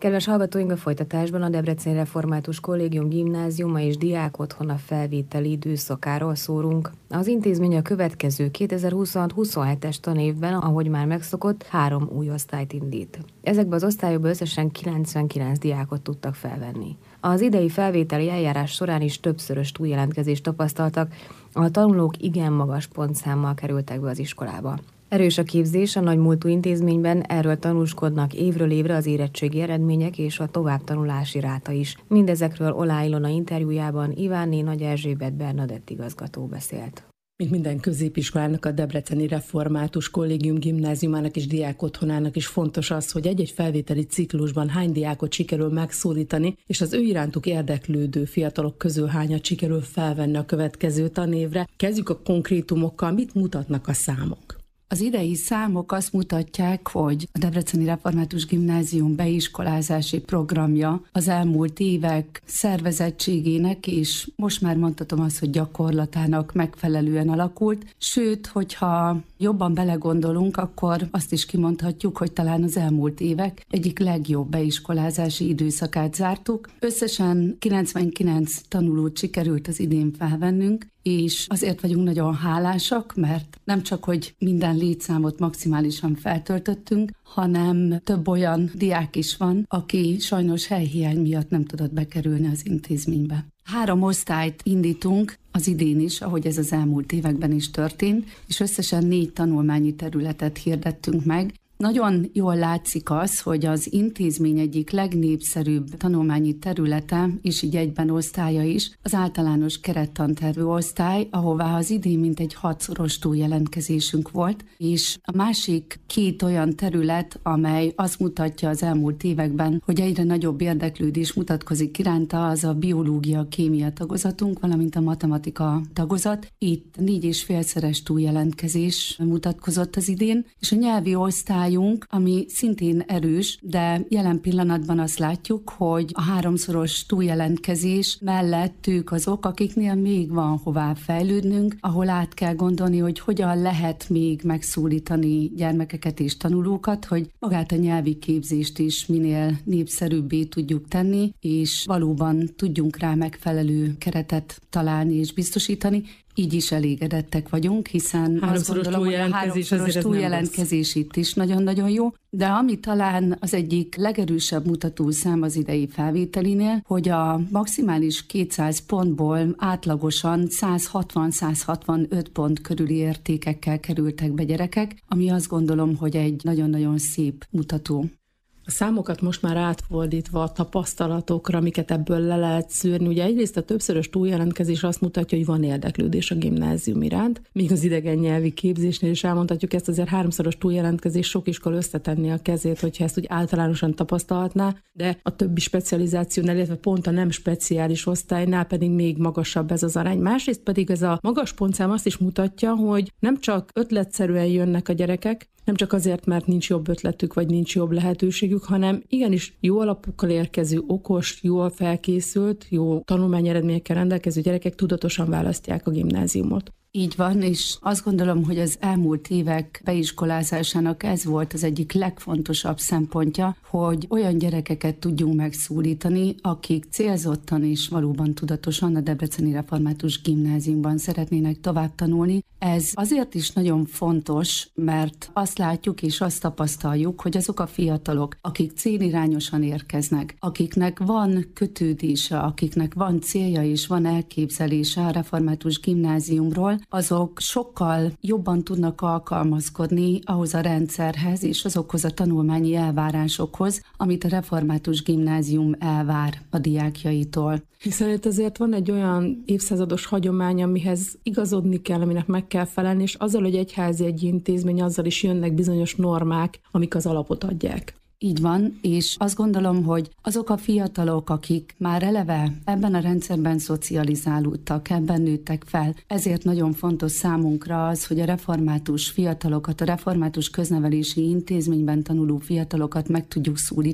Kedves hallgatóink, a folytatásban a Debreceni Református Kollégium Gimnáziuma és Diák Otthona felvételi időszakáról szórunk. Az intézmény a következő kétezer-huszonhat-huszonhetes tanévben, ahogy már megszokott, három új osztályt indít. Ezekben az osztályokban összesen kilencvenkilenc diákot tudtak felvenni. Az idei felvételi eljárás során is többszörös túljelentkezést tapasztaltak, a tanulók igen magas pontszámmal kerültek be az iskolába. Erős a képzés a nagymúltú intézményben, erről tanúskodnak évről évre az érettségi eredmények és a továbbtanulási ráta is. Mindezekről Olá Ilona interjújában Ivánné Nagy Erzsébet Bernadett igazgató beszélt. Mint minden középiskolának, a Debreceni Református Kollégium Gimnáziumának és Diák Otthonának is fontos az, hogy egy-egy felvételi ciklusban hány diákot sikerül megszólítani, és az ő irántuk érdeklődő fiatalok közül hányat sikerül felvenni a következő tanévre. Kezdjük a konkrétumokkal, mit mutatnak a számok? Az idei számok azt mutatják, hogy a Debreceni Református Gimnázium beiskolázási programja az elmúlt évek szervezettségének és most már mondhatom azt, hogy gyakorlatának megfelelően alakult. Sőt, hogyha jobban belegondolunk, akkor azt is kimondhatjuk, hogy talán az elmúlt évek egyik legjobb beiskolázási időszakát zártuk. Összesen kilencvenkilenc tanulót sikerült az idén felvennünk, és azért vagyunk nagyon hálásak, mert nem csak, hogy minden létszámot maximálisan feltöltöttünk, hanem több olyan diák is van, aki sajnos helyhiány miatt nem tudott bekerülni az intézménybe. Három osztályt indítunk az idén is, ahogy ez az elmúlt években is történt, és összesen négy tanulmányi területet hirdettünk meg. Nagyon jól látszik az, hogy az intézmény egyik legnépszerűbb tanulmányi területe, és így egyben osztálya is, az általános kerettantervű osztály, ahová az idén mintegy hatszoros túljelentkezésünk volt, és a másik két olyan terület, amely azt mutatja az elmúlt években, hogy egyre nagyobb érdeklődés mutatkozik iránta, az a biológia-kémia tagozatunk, valamint a matematika tagozat. Itt négy és félszeres túljelentkezés mutatkozott az idén, és a nyelvi osztály, ami szintén erős, de jelen pillanatban azt látjuk, hogy a háromszoros túljelentkezés mellett ők azok, akiknél még van hová fejlődnünk, ahol át kell gondolni, hogy hogyan lehet még megszólítani gyermekeket és tanulókat, hogy magát a nyelvi képzést is minél népszerűbbé tudjuk tenni, és valóban tudjunk rá megfelelő keretet találni és biztosítani. Így is elégedettek vagyunk, hiszen azt gondolom, hogy a háromszoros túljelentkezés itt is nagyon-nagyon jó, de ami talán az egyik legerősebb mutatószám az idei felvételinél, hogy a maximális kétszáz pontból átlagosan száz hatvan száz hatvanöt pont körüli értékekkel kerültek be gyerekek, ami azt gondolom, hogy egy nagyon-nagyon szép mutató. A számokat most már átfordítva a tapasztalatokra, amiket ebből le lehet szűrni. Ugye egyrészt a többszörös túljelentkezés azt mutatja, hogy van érdeklődés a gimnázium iránt, míg az idegen nyelvi képzésnél is elmondhatjuk ezt, azért háromszoros túljelentkezés sok iskola összetenni a kezét, hogyha ezt úgy általánosan tapasztalhatná, de a többi specializációnál, illetve pont a nem speciális osztálynál pedig még magasabb ez az arány. Másrészt pedig ez a magas pontszám azt is mutatja, hogy nem csak ötletszerűen jönnek a gyerekek, nem csak azért, mert nincs jobb ötletük, vagy nincs jobb lehetőségük, hanem igenis jó alapokkal érkező, okos, jól felkészült, jó tanulmányeredményekkel rendelkező gyerekek tudatosan választják a gimnáziumot. Így van, és azt gondolom, hogy az elmúlt évek beiskolázásának ez volt az egyik legfontosabb szempontja, hogy olyan gyerekeket tudjunk megszólítani, akik célzottan és valóban tudatosan a Debreceni Református Gimnáziumban szeretnének tovább tanulni. Ez azért is nagyon fontos, mert azt látjuk és azt tapasztaljuk, hogy azok a fiatalok, akik célirányosan érkeznek, akiknek van kötődése, akiknek van célja és van elképzelése a Református Gimnáziumról, azok sokkal jobban tudnak alkalmazkodni ahhoz a rendszerhez és azokhoz a tanulmányi elvárásokhoz, amit a Református Gimnázium elvár a diákjaitól. Hiszen itt azért van egy olyan évszázados hagyomány, amihez igazodni kell, aminek meg kell felelni, és azzal, hogy egyházi egy intézmény, azzal is jönnek bizonyos normák, amik az alapot adják. Így van, és azt gondolom, hogy azok a fiatalok, akik már eleve ebben a rendszerben szocializálódtak, ebben nőttek fel, ezért nagyon fontos számunkra az, hogy a református fiatalokat, a református köznevelési intézményben tanuló fiatalokat meg tudjuk szólítani,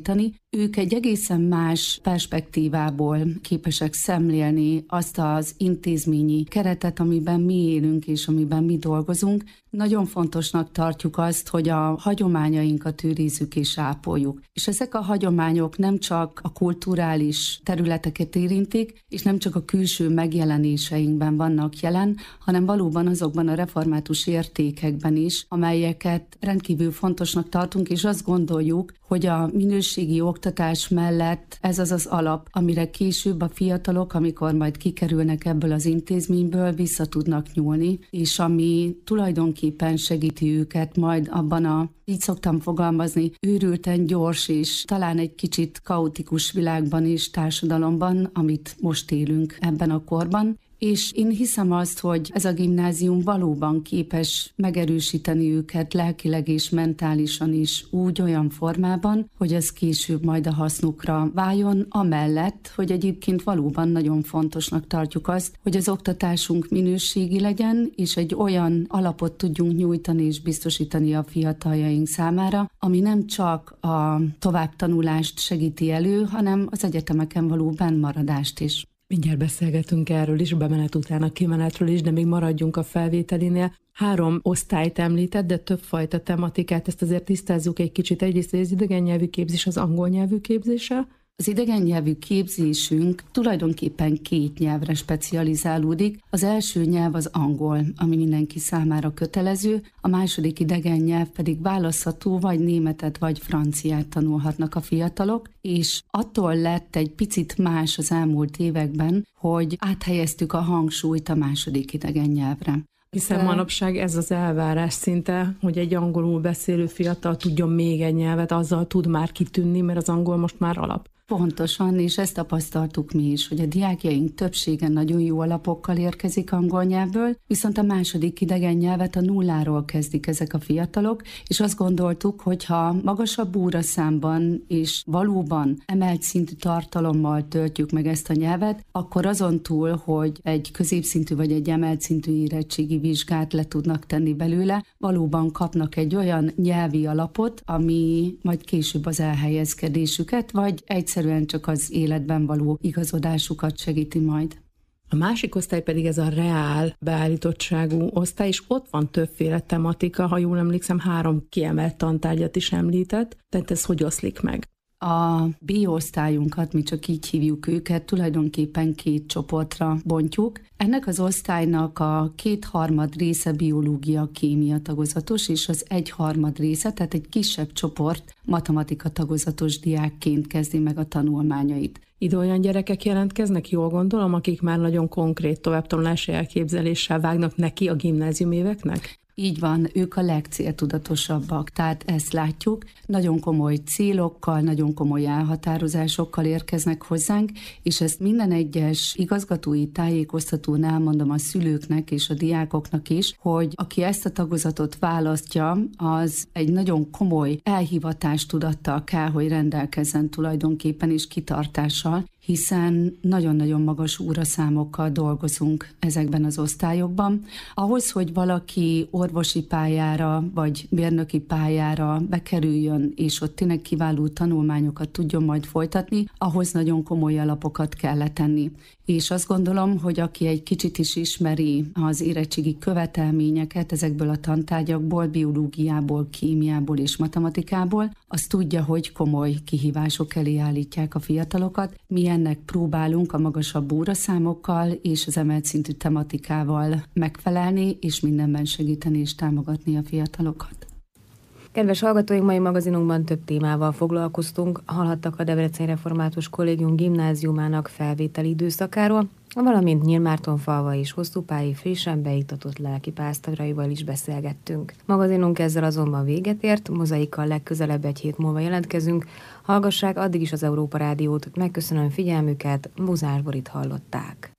Ők egy egészen más perspektívából képesek szemlélni azt az intézményi keretet, amiben mi élünk és amiben mi dolgozunk. Nagyon fontosnak tartjuk azt, hogy a hagyományainkat őrizzük és ápoljuk. És ezek a hagyományok nem csak a kulturális területeket érintik, és nem csak a külső megjelenéseinkben vannak jelen, hanem valóban azokban a református értékekben is, amelyeket rendkívül fontosnak tartunk, és azt gondoljuk, hogy a minőségi oktatás mellett ez az az alap, amire később a fiatalok, amikor majd kikerülnek ebből az intézményből, vissza tudnak nyúlni, és ami tulajdonképpen segíti őket majd abban a, így szoktam fogalmazni, őrülten gyors és talán egy kicsit kaotikus világban és társadalomban, amit most élünk ebben a korban. És én hiszem azt, hogy ez a gimnázium valóban képes megerősíteni őket lelkileg és mentálisan is úgy olyan formában, hogy ez később majd a hasznukra váljon, amellett, hogy egyébként valóban nagyon fontosnak tartjuk azt, hogy az oktatásunk minőségi legyen, és egy olyan alapot tudjunk nyújtani és biztosítani a fiataljaink számára, ami nem csak a továbbtanulást segíti elő, hanem az egyetemeken való bennmaradást is. Mindjárt beszélgetünk erről is, bemenet után a kimenetről is, de még maradjunk a felvételinél. Három osztályt említett, de többfajta tematikát, ezt azért tisztázzuk egy kicsit. Egyrészt az idegen nyelvű képzés, az angol nyelvű képzése. Az idegen nyelvű képzésünk tulajdonképpen két nyelvre specializálódik. Az első nyelv az angol, ami mindenki számára kötelező, a második idegen nyelv pedig választható, vagy németet, vagy franciát tanulhatnak a fiatalok, és attól lett egy picit más az elmúlt években, hogy áthelyeztük a hangsúlyt a második idegen nyelvre. Hiszen manapság ez az elvárás szinte, hogy egy angolul beszélő fiatal tudjon még egy nyelvet, azzal tud már kitűnni, mert az angol most már alap. Pontosan, és ezt tapasztaltuk mi is, hogy a diákjaink többsége nagyon jó alapokkal érkezik angol nyelvből, viszont a második idegen nyelvet a nulláról kezdik ezek a fiatalok, és azt gondoltuk, hogy ha magasabb óraszámban és valóban emelt szintű tartalommal töltjük meg ezt a nyelvet, akkor azon túl, hogy egy középszintű vagy egy emelt szintű érettségi vizsgát le tudnak tenni belőle, valóban kapnak egy olyan nyelvi alapot, ami majd később az elhelyezkedésüket, vagy egyszer egyszerűen csak az életben való igazodásukat segíti majd. A másik osztály pedig ez a reál beállítottságú osztály, és ott van többféle tematika, ha jól emlékszem, három kiemelt tantárgyat is említett, tehát ez hogy oszlik meg? A B-osztályunkat, mi csak így hívjuk őket, tulajdonképpen két csoportra bontjuk. Ennek az osztálynak a kétharmad része biológia, kémia tagozatos, és az egyharmad része, tehát egy kisebb csoport matematika tagozatos diákként kezdi meg a tanulmányait. Ide olyan gyerekek jelentkeznek, jól gondolom, akik már nagyon konkrét továbbtanulási elképzeléssel vágnak neki a gimnázium éveknek? Így van, ők a legcéltudatosabbak, tehát ezt látjuk. Nagyon komoly célokkal, nagyon komoly elhatározásokkal érkeznek hozzánk, és ezt minden egyes igazgatói tájékoztatón elmondom a szülőknek és a diákoknak is, hogy aki ezt a tagozatot választja, az egy nagyon komoly elhivatástudattal kell, hogy rendelkezzen tulajdonképpen és kitartással, hiszen nagyon-nagyon magas óraszámokkal dolgozunk ezekben az osztályokban. Ahhoz, hogy valaki orvosi pályára vagy mérnöki pályára bekerüljön, és ott tényleg kiváló tanulmányokat tudjon majd folytatni, ahhoz nagyon komoly alapokat kell letenni. És azt gondolom, hogy aki egy kicsit is ismeri az érettségi követelményeket ezekből a tantárgyakból, biológiából, kémiából és matematikából, az tudja, hogy komoly kihívások elé állítják a fiatalokat. Mi ennek próbálunk a magasabb óraszámokkal és az emelt szintű tematikával megfelelni, és mindenben segíteni és támogatni a fiatalokat. Kedves hallgatóink, mai magazinunkban több témával foglalkoztunk. Hallhattak a Debreceni Református Kollégium gimnáziumának felvételi időszakáról, valamint Nyírmártonfalva és Hosszúpályi frissen beiktatott lelkipásztoraival is beszélgettünk. Magazinunk ezzel azonban véget ért, Mozaikkal legközelebb egy hét múlva jelentkezünk. Hallgassák addig is az Európa Rádiót, megköszönöm figyelmüket, Muzás Borit hallották.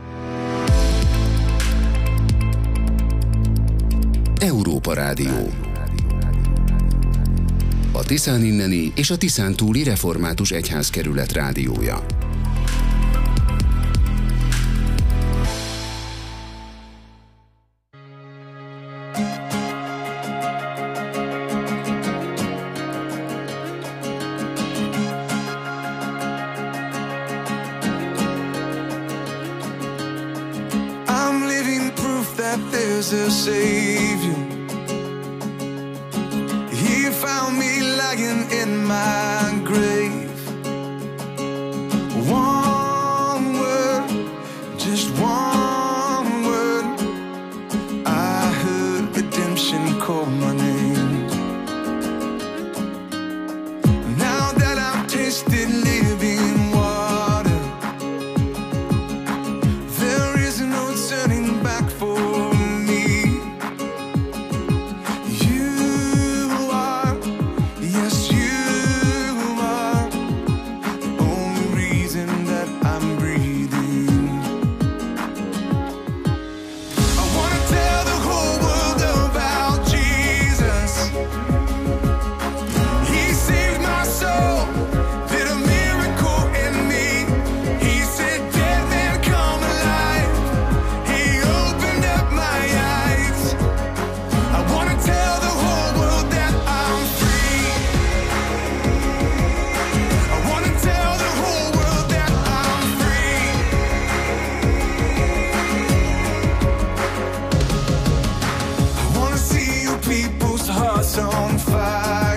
Európa Rádió. A Tiszán inneni és a Tiszántúli Református Egyházkerület rádiója. that there's a Savior. He found me lying in my grave. One word, just one word. I heard redemption call my name. Now that I've tasted living water, there is no turning back for me. You are, yes you are, the only reason that I'm breathing. I wanna tell the whole world about Jesus. He saved my soul, did a miracle in me. He said, dead man come alive. He opened up my eyes. I wanna tell the whole world that I'm free. I wanna tell the whole world that I'm free. I wanna see you people's hearts on fire.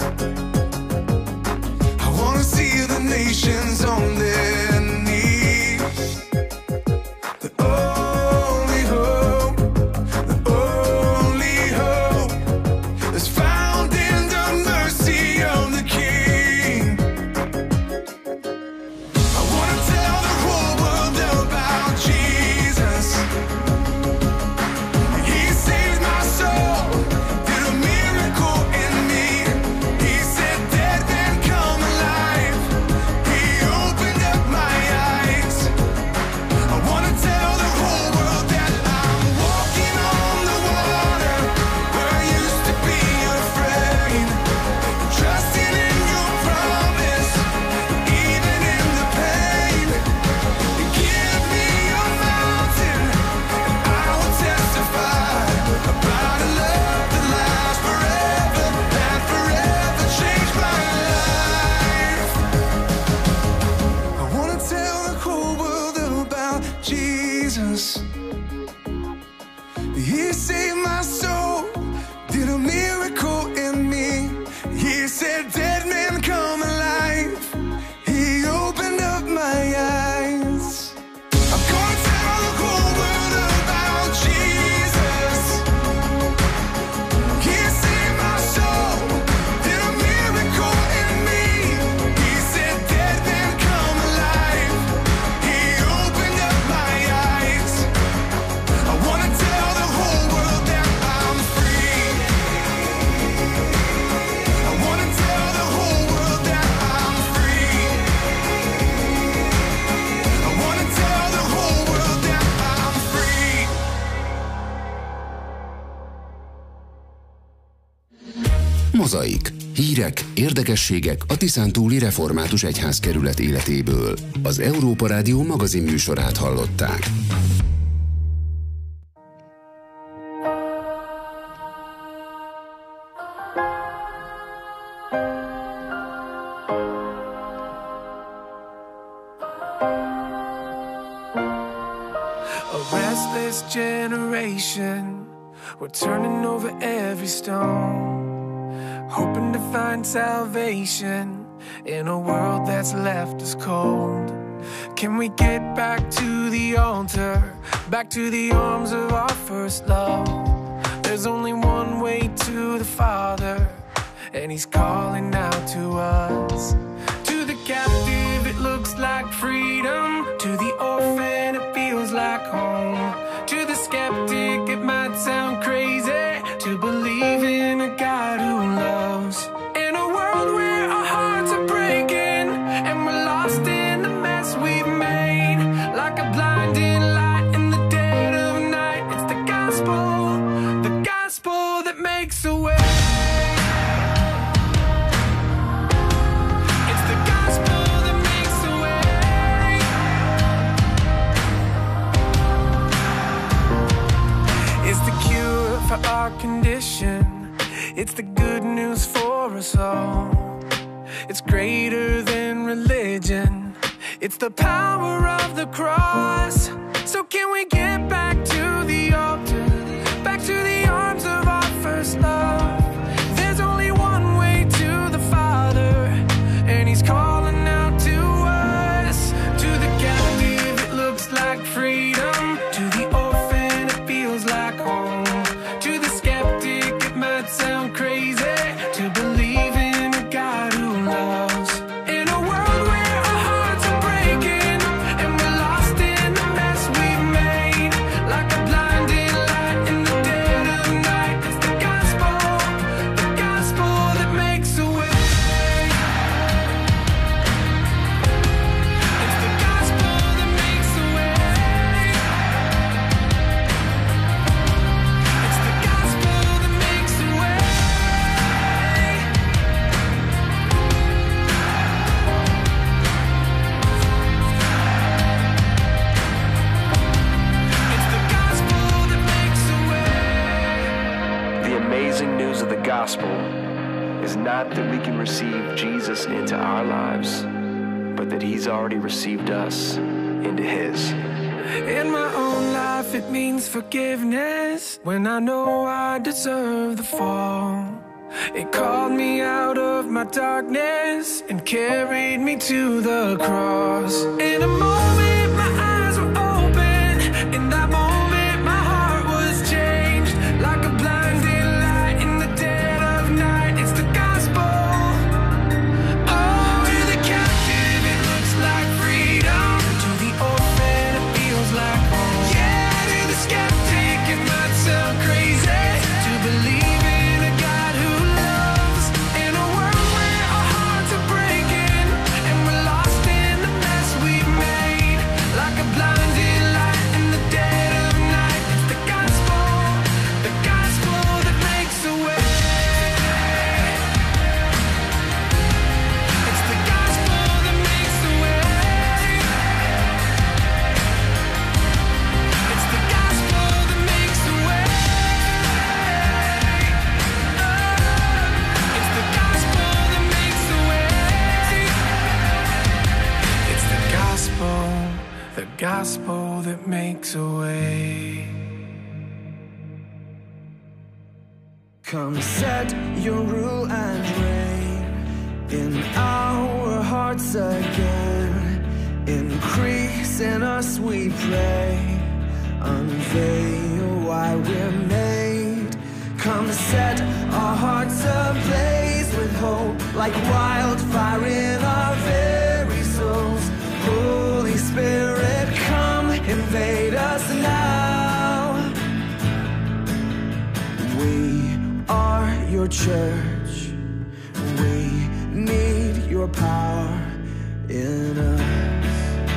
I wanna see the nations on their knees. The only hope, the only hope is found in the mercy of the King. I wanna tell the whole world about Jesus. He saved my soul, did a miracle in me. He said, dead man come alive. He opened up my eyes. I wanna tell the whole world that I'm walking on the water where I used to be afraid. Trusting in your promise, even in the pain. Give me your mountain, and I will testify about a love that lasts forever, that forever changed my life. I wanna tell the whole world about Jesus. He saved my soul, did a miracle in me. He said, dead man come alive. He opened up my eyes. I'm gonna tell the whole world about Jesus. He saved my soul, did a miracle in me. He said, dead man come alive. He opened up my eyes. I wanna tell the whole world that I'm free. I wanna tell the whole world that I'm free. I wanna tell the whole world that I'm free. Mozaik. Hírek, érdekességek a Tiszántúli Református Egyházkerület életéből. Az Európa Rádió magazin műsorát hallották. A restless generation, we're turning over every stone, hoping to find salvation in a world that's left us cold. Can we get back to the altar, back to the arms of our first love? There's only one way to the Father, and He's calling out to us. To the captive it looks like freedom, to the orphan it feels like home. To the skeptic it might sound crazy to believe in a God who loves. In a world where our hearts are breaking and we're lost in the mess we've made, like a blinding light in the dead of night, it's the gospel, the gospel that makes a way. It's the gospel that makes a way. It's the cure for our condition. It's the good news for us all. It's greater than religion. It's the power of the cross. So can we get back to the altar? gospel is not that we can receive Jesus into our lives, but that he's already received us into his. In my own life it means forgiveness when I know I deserve the fall. It called me out of my darkness and carried me to the cross. In a moment my eyes were open. In that moment my heart was changed. Like a blinding light in the dead of night. It's the gospel. Oh, to the captive it looks like freedom. To the orphan it feels like home. Yeah, to the skeptic it might sound crazy to believe gospel that makes a way. Come set your rule and reign in our hearts again. Increase in us we pray. Unveil why we're made. Come set our hearts ablaze with hope, like wildfire in our very souls. Holy Spirit, come invade us now. We are your church. We need your power in us.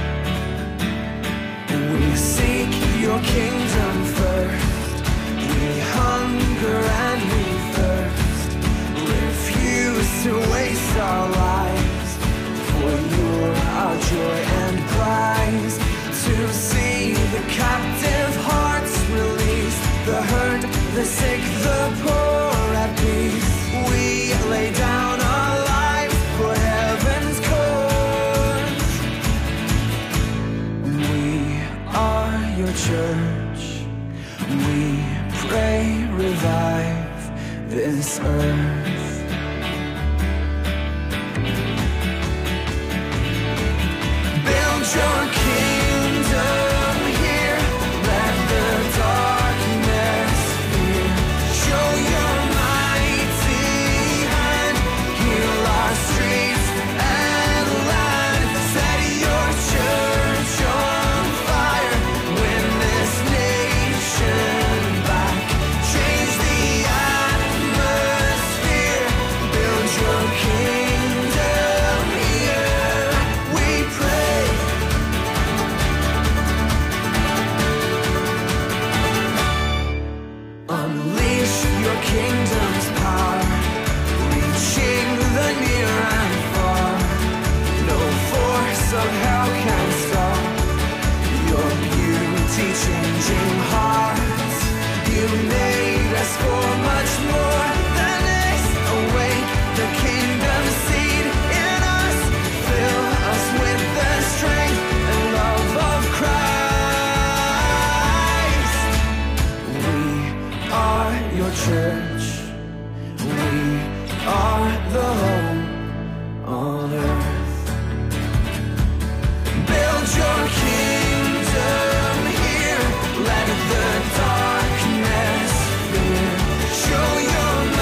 We seek your kingdom first. We hunger and we thirst. Refuse to waste our lives, for you're our joy and prize. To see the captive hearts released, the hurt, the sick, the poor at peace. We lay down our lives for heaven's cause. We are your church. We pray, revive this earth. Your kingdom here, let the darkness fear. Show your mighty hand, heal our streets and land. Set your church on fire, win this nation back. Change the atmosphere, build your kingdom here. We pray. Unleash your kingdom's power, reaching the near and far. No force of hell can stop your beauty changing hearts. You made us for much more than this. Awake the kingdom seed in us. Fill us with the strength and love of Christ. We are your church. We are the home on earth. Build your kingdom here. Let the darkness fear. Show your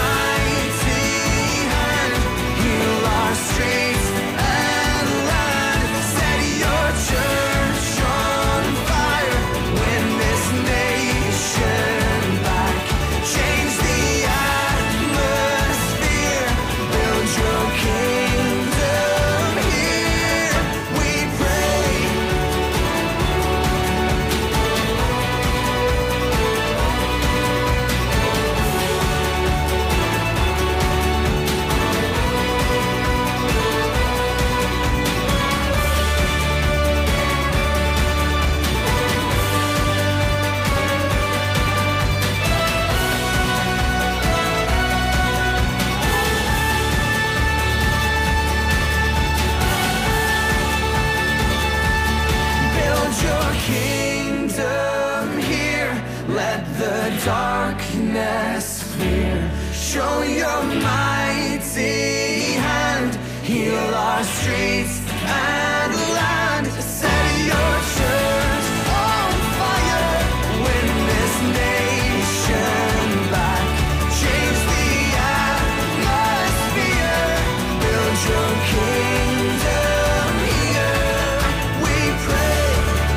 darkness clear. Show your mighty hand, heal our streets and land. Set your church on fire, win this nation back. Change the atmosphere, build your kingdom here, we pray.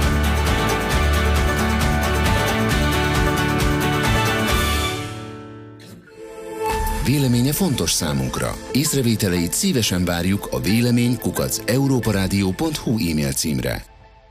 Véleménye fontos számunkra. Észrevételeit szívesen várjuk a vélemény kukac európaradio pont hu e-mail címre.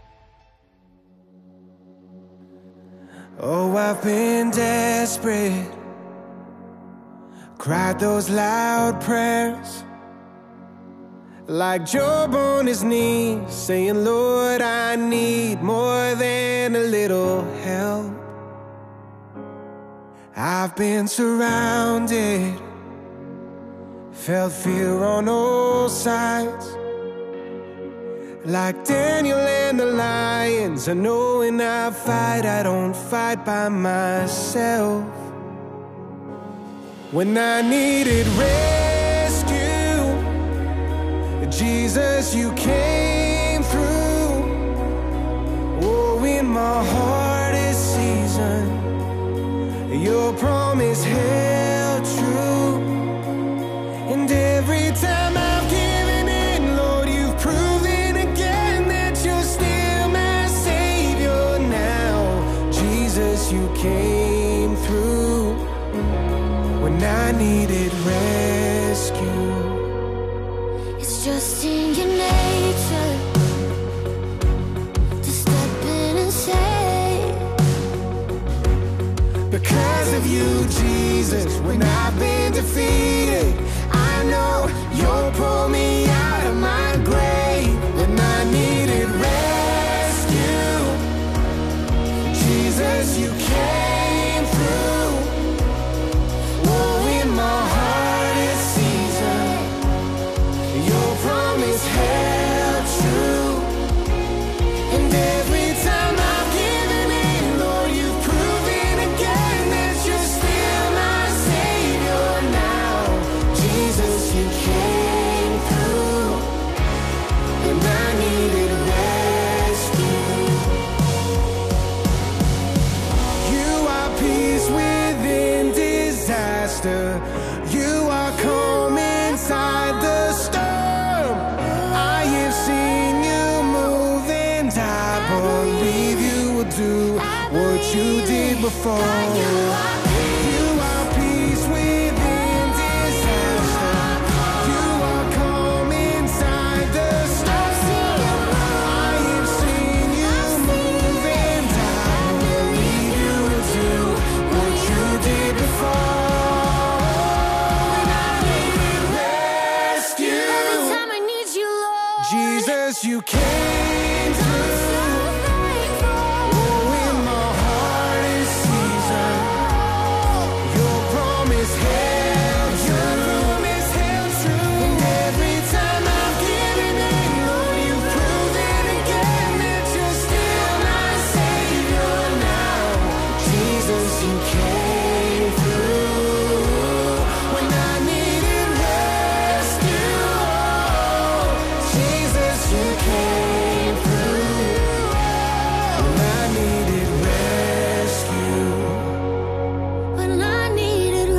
Oh, I've been desperate, cried those loud prayers, like Job on his knees, saying, Lord, I need more than a little help. I've been surrounded, felt fear on all sides, like Daniel and the lions. I know when I fight, I don't fight by myself. When I needed rescue, Jesus, you came through. Oh, in my hardest season, your promise held true. And every time I've given in, Lord, you've proven again that you're still my Savior now. Jesus, you came through when I needed rescue. It's just in your nature to step in and save. Because of you, Jesus, when I've been defeated, I know you'll pull me out of my grave. When I needed rescue, Jesus, you came through. Oh, in my hardest season, your promise held true. And every time I've given in, Lord, you've proven again that you're still my Savior now. Jesus, you came through when I needed rescue. You are peace within disaster. You are calm inside the storm. I have seen you move and I believe you will do what you did before.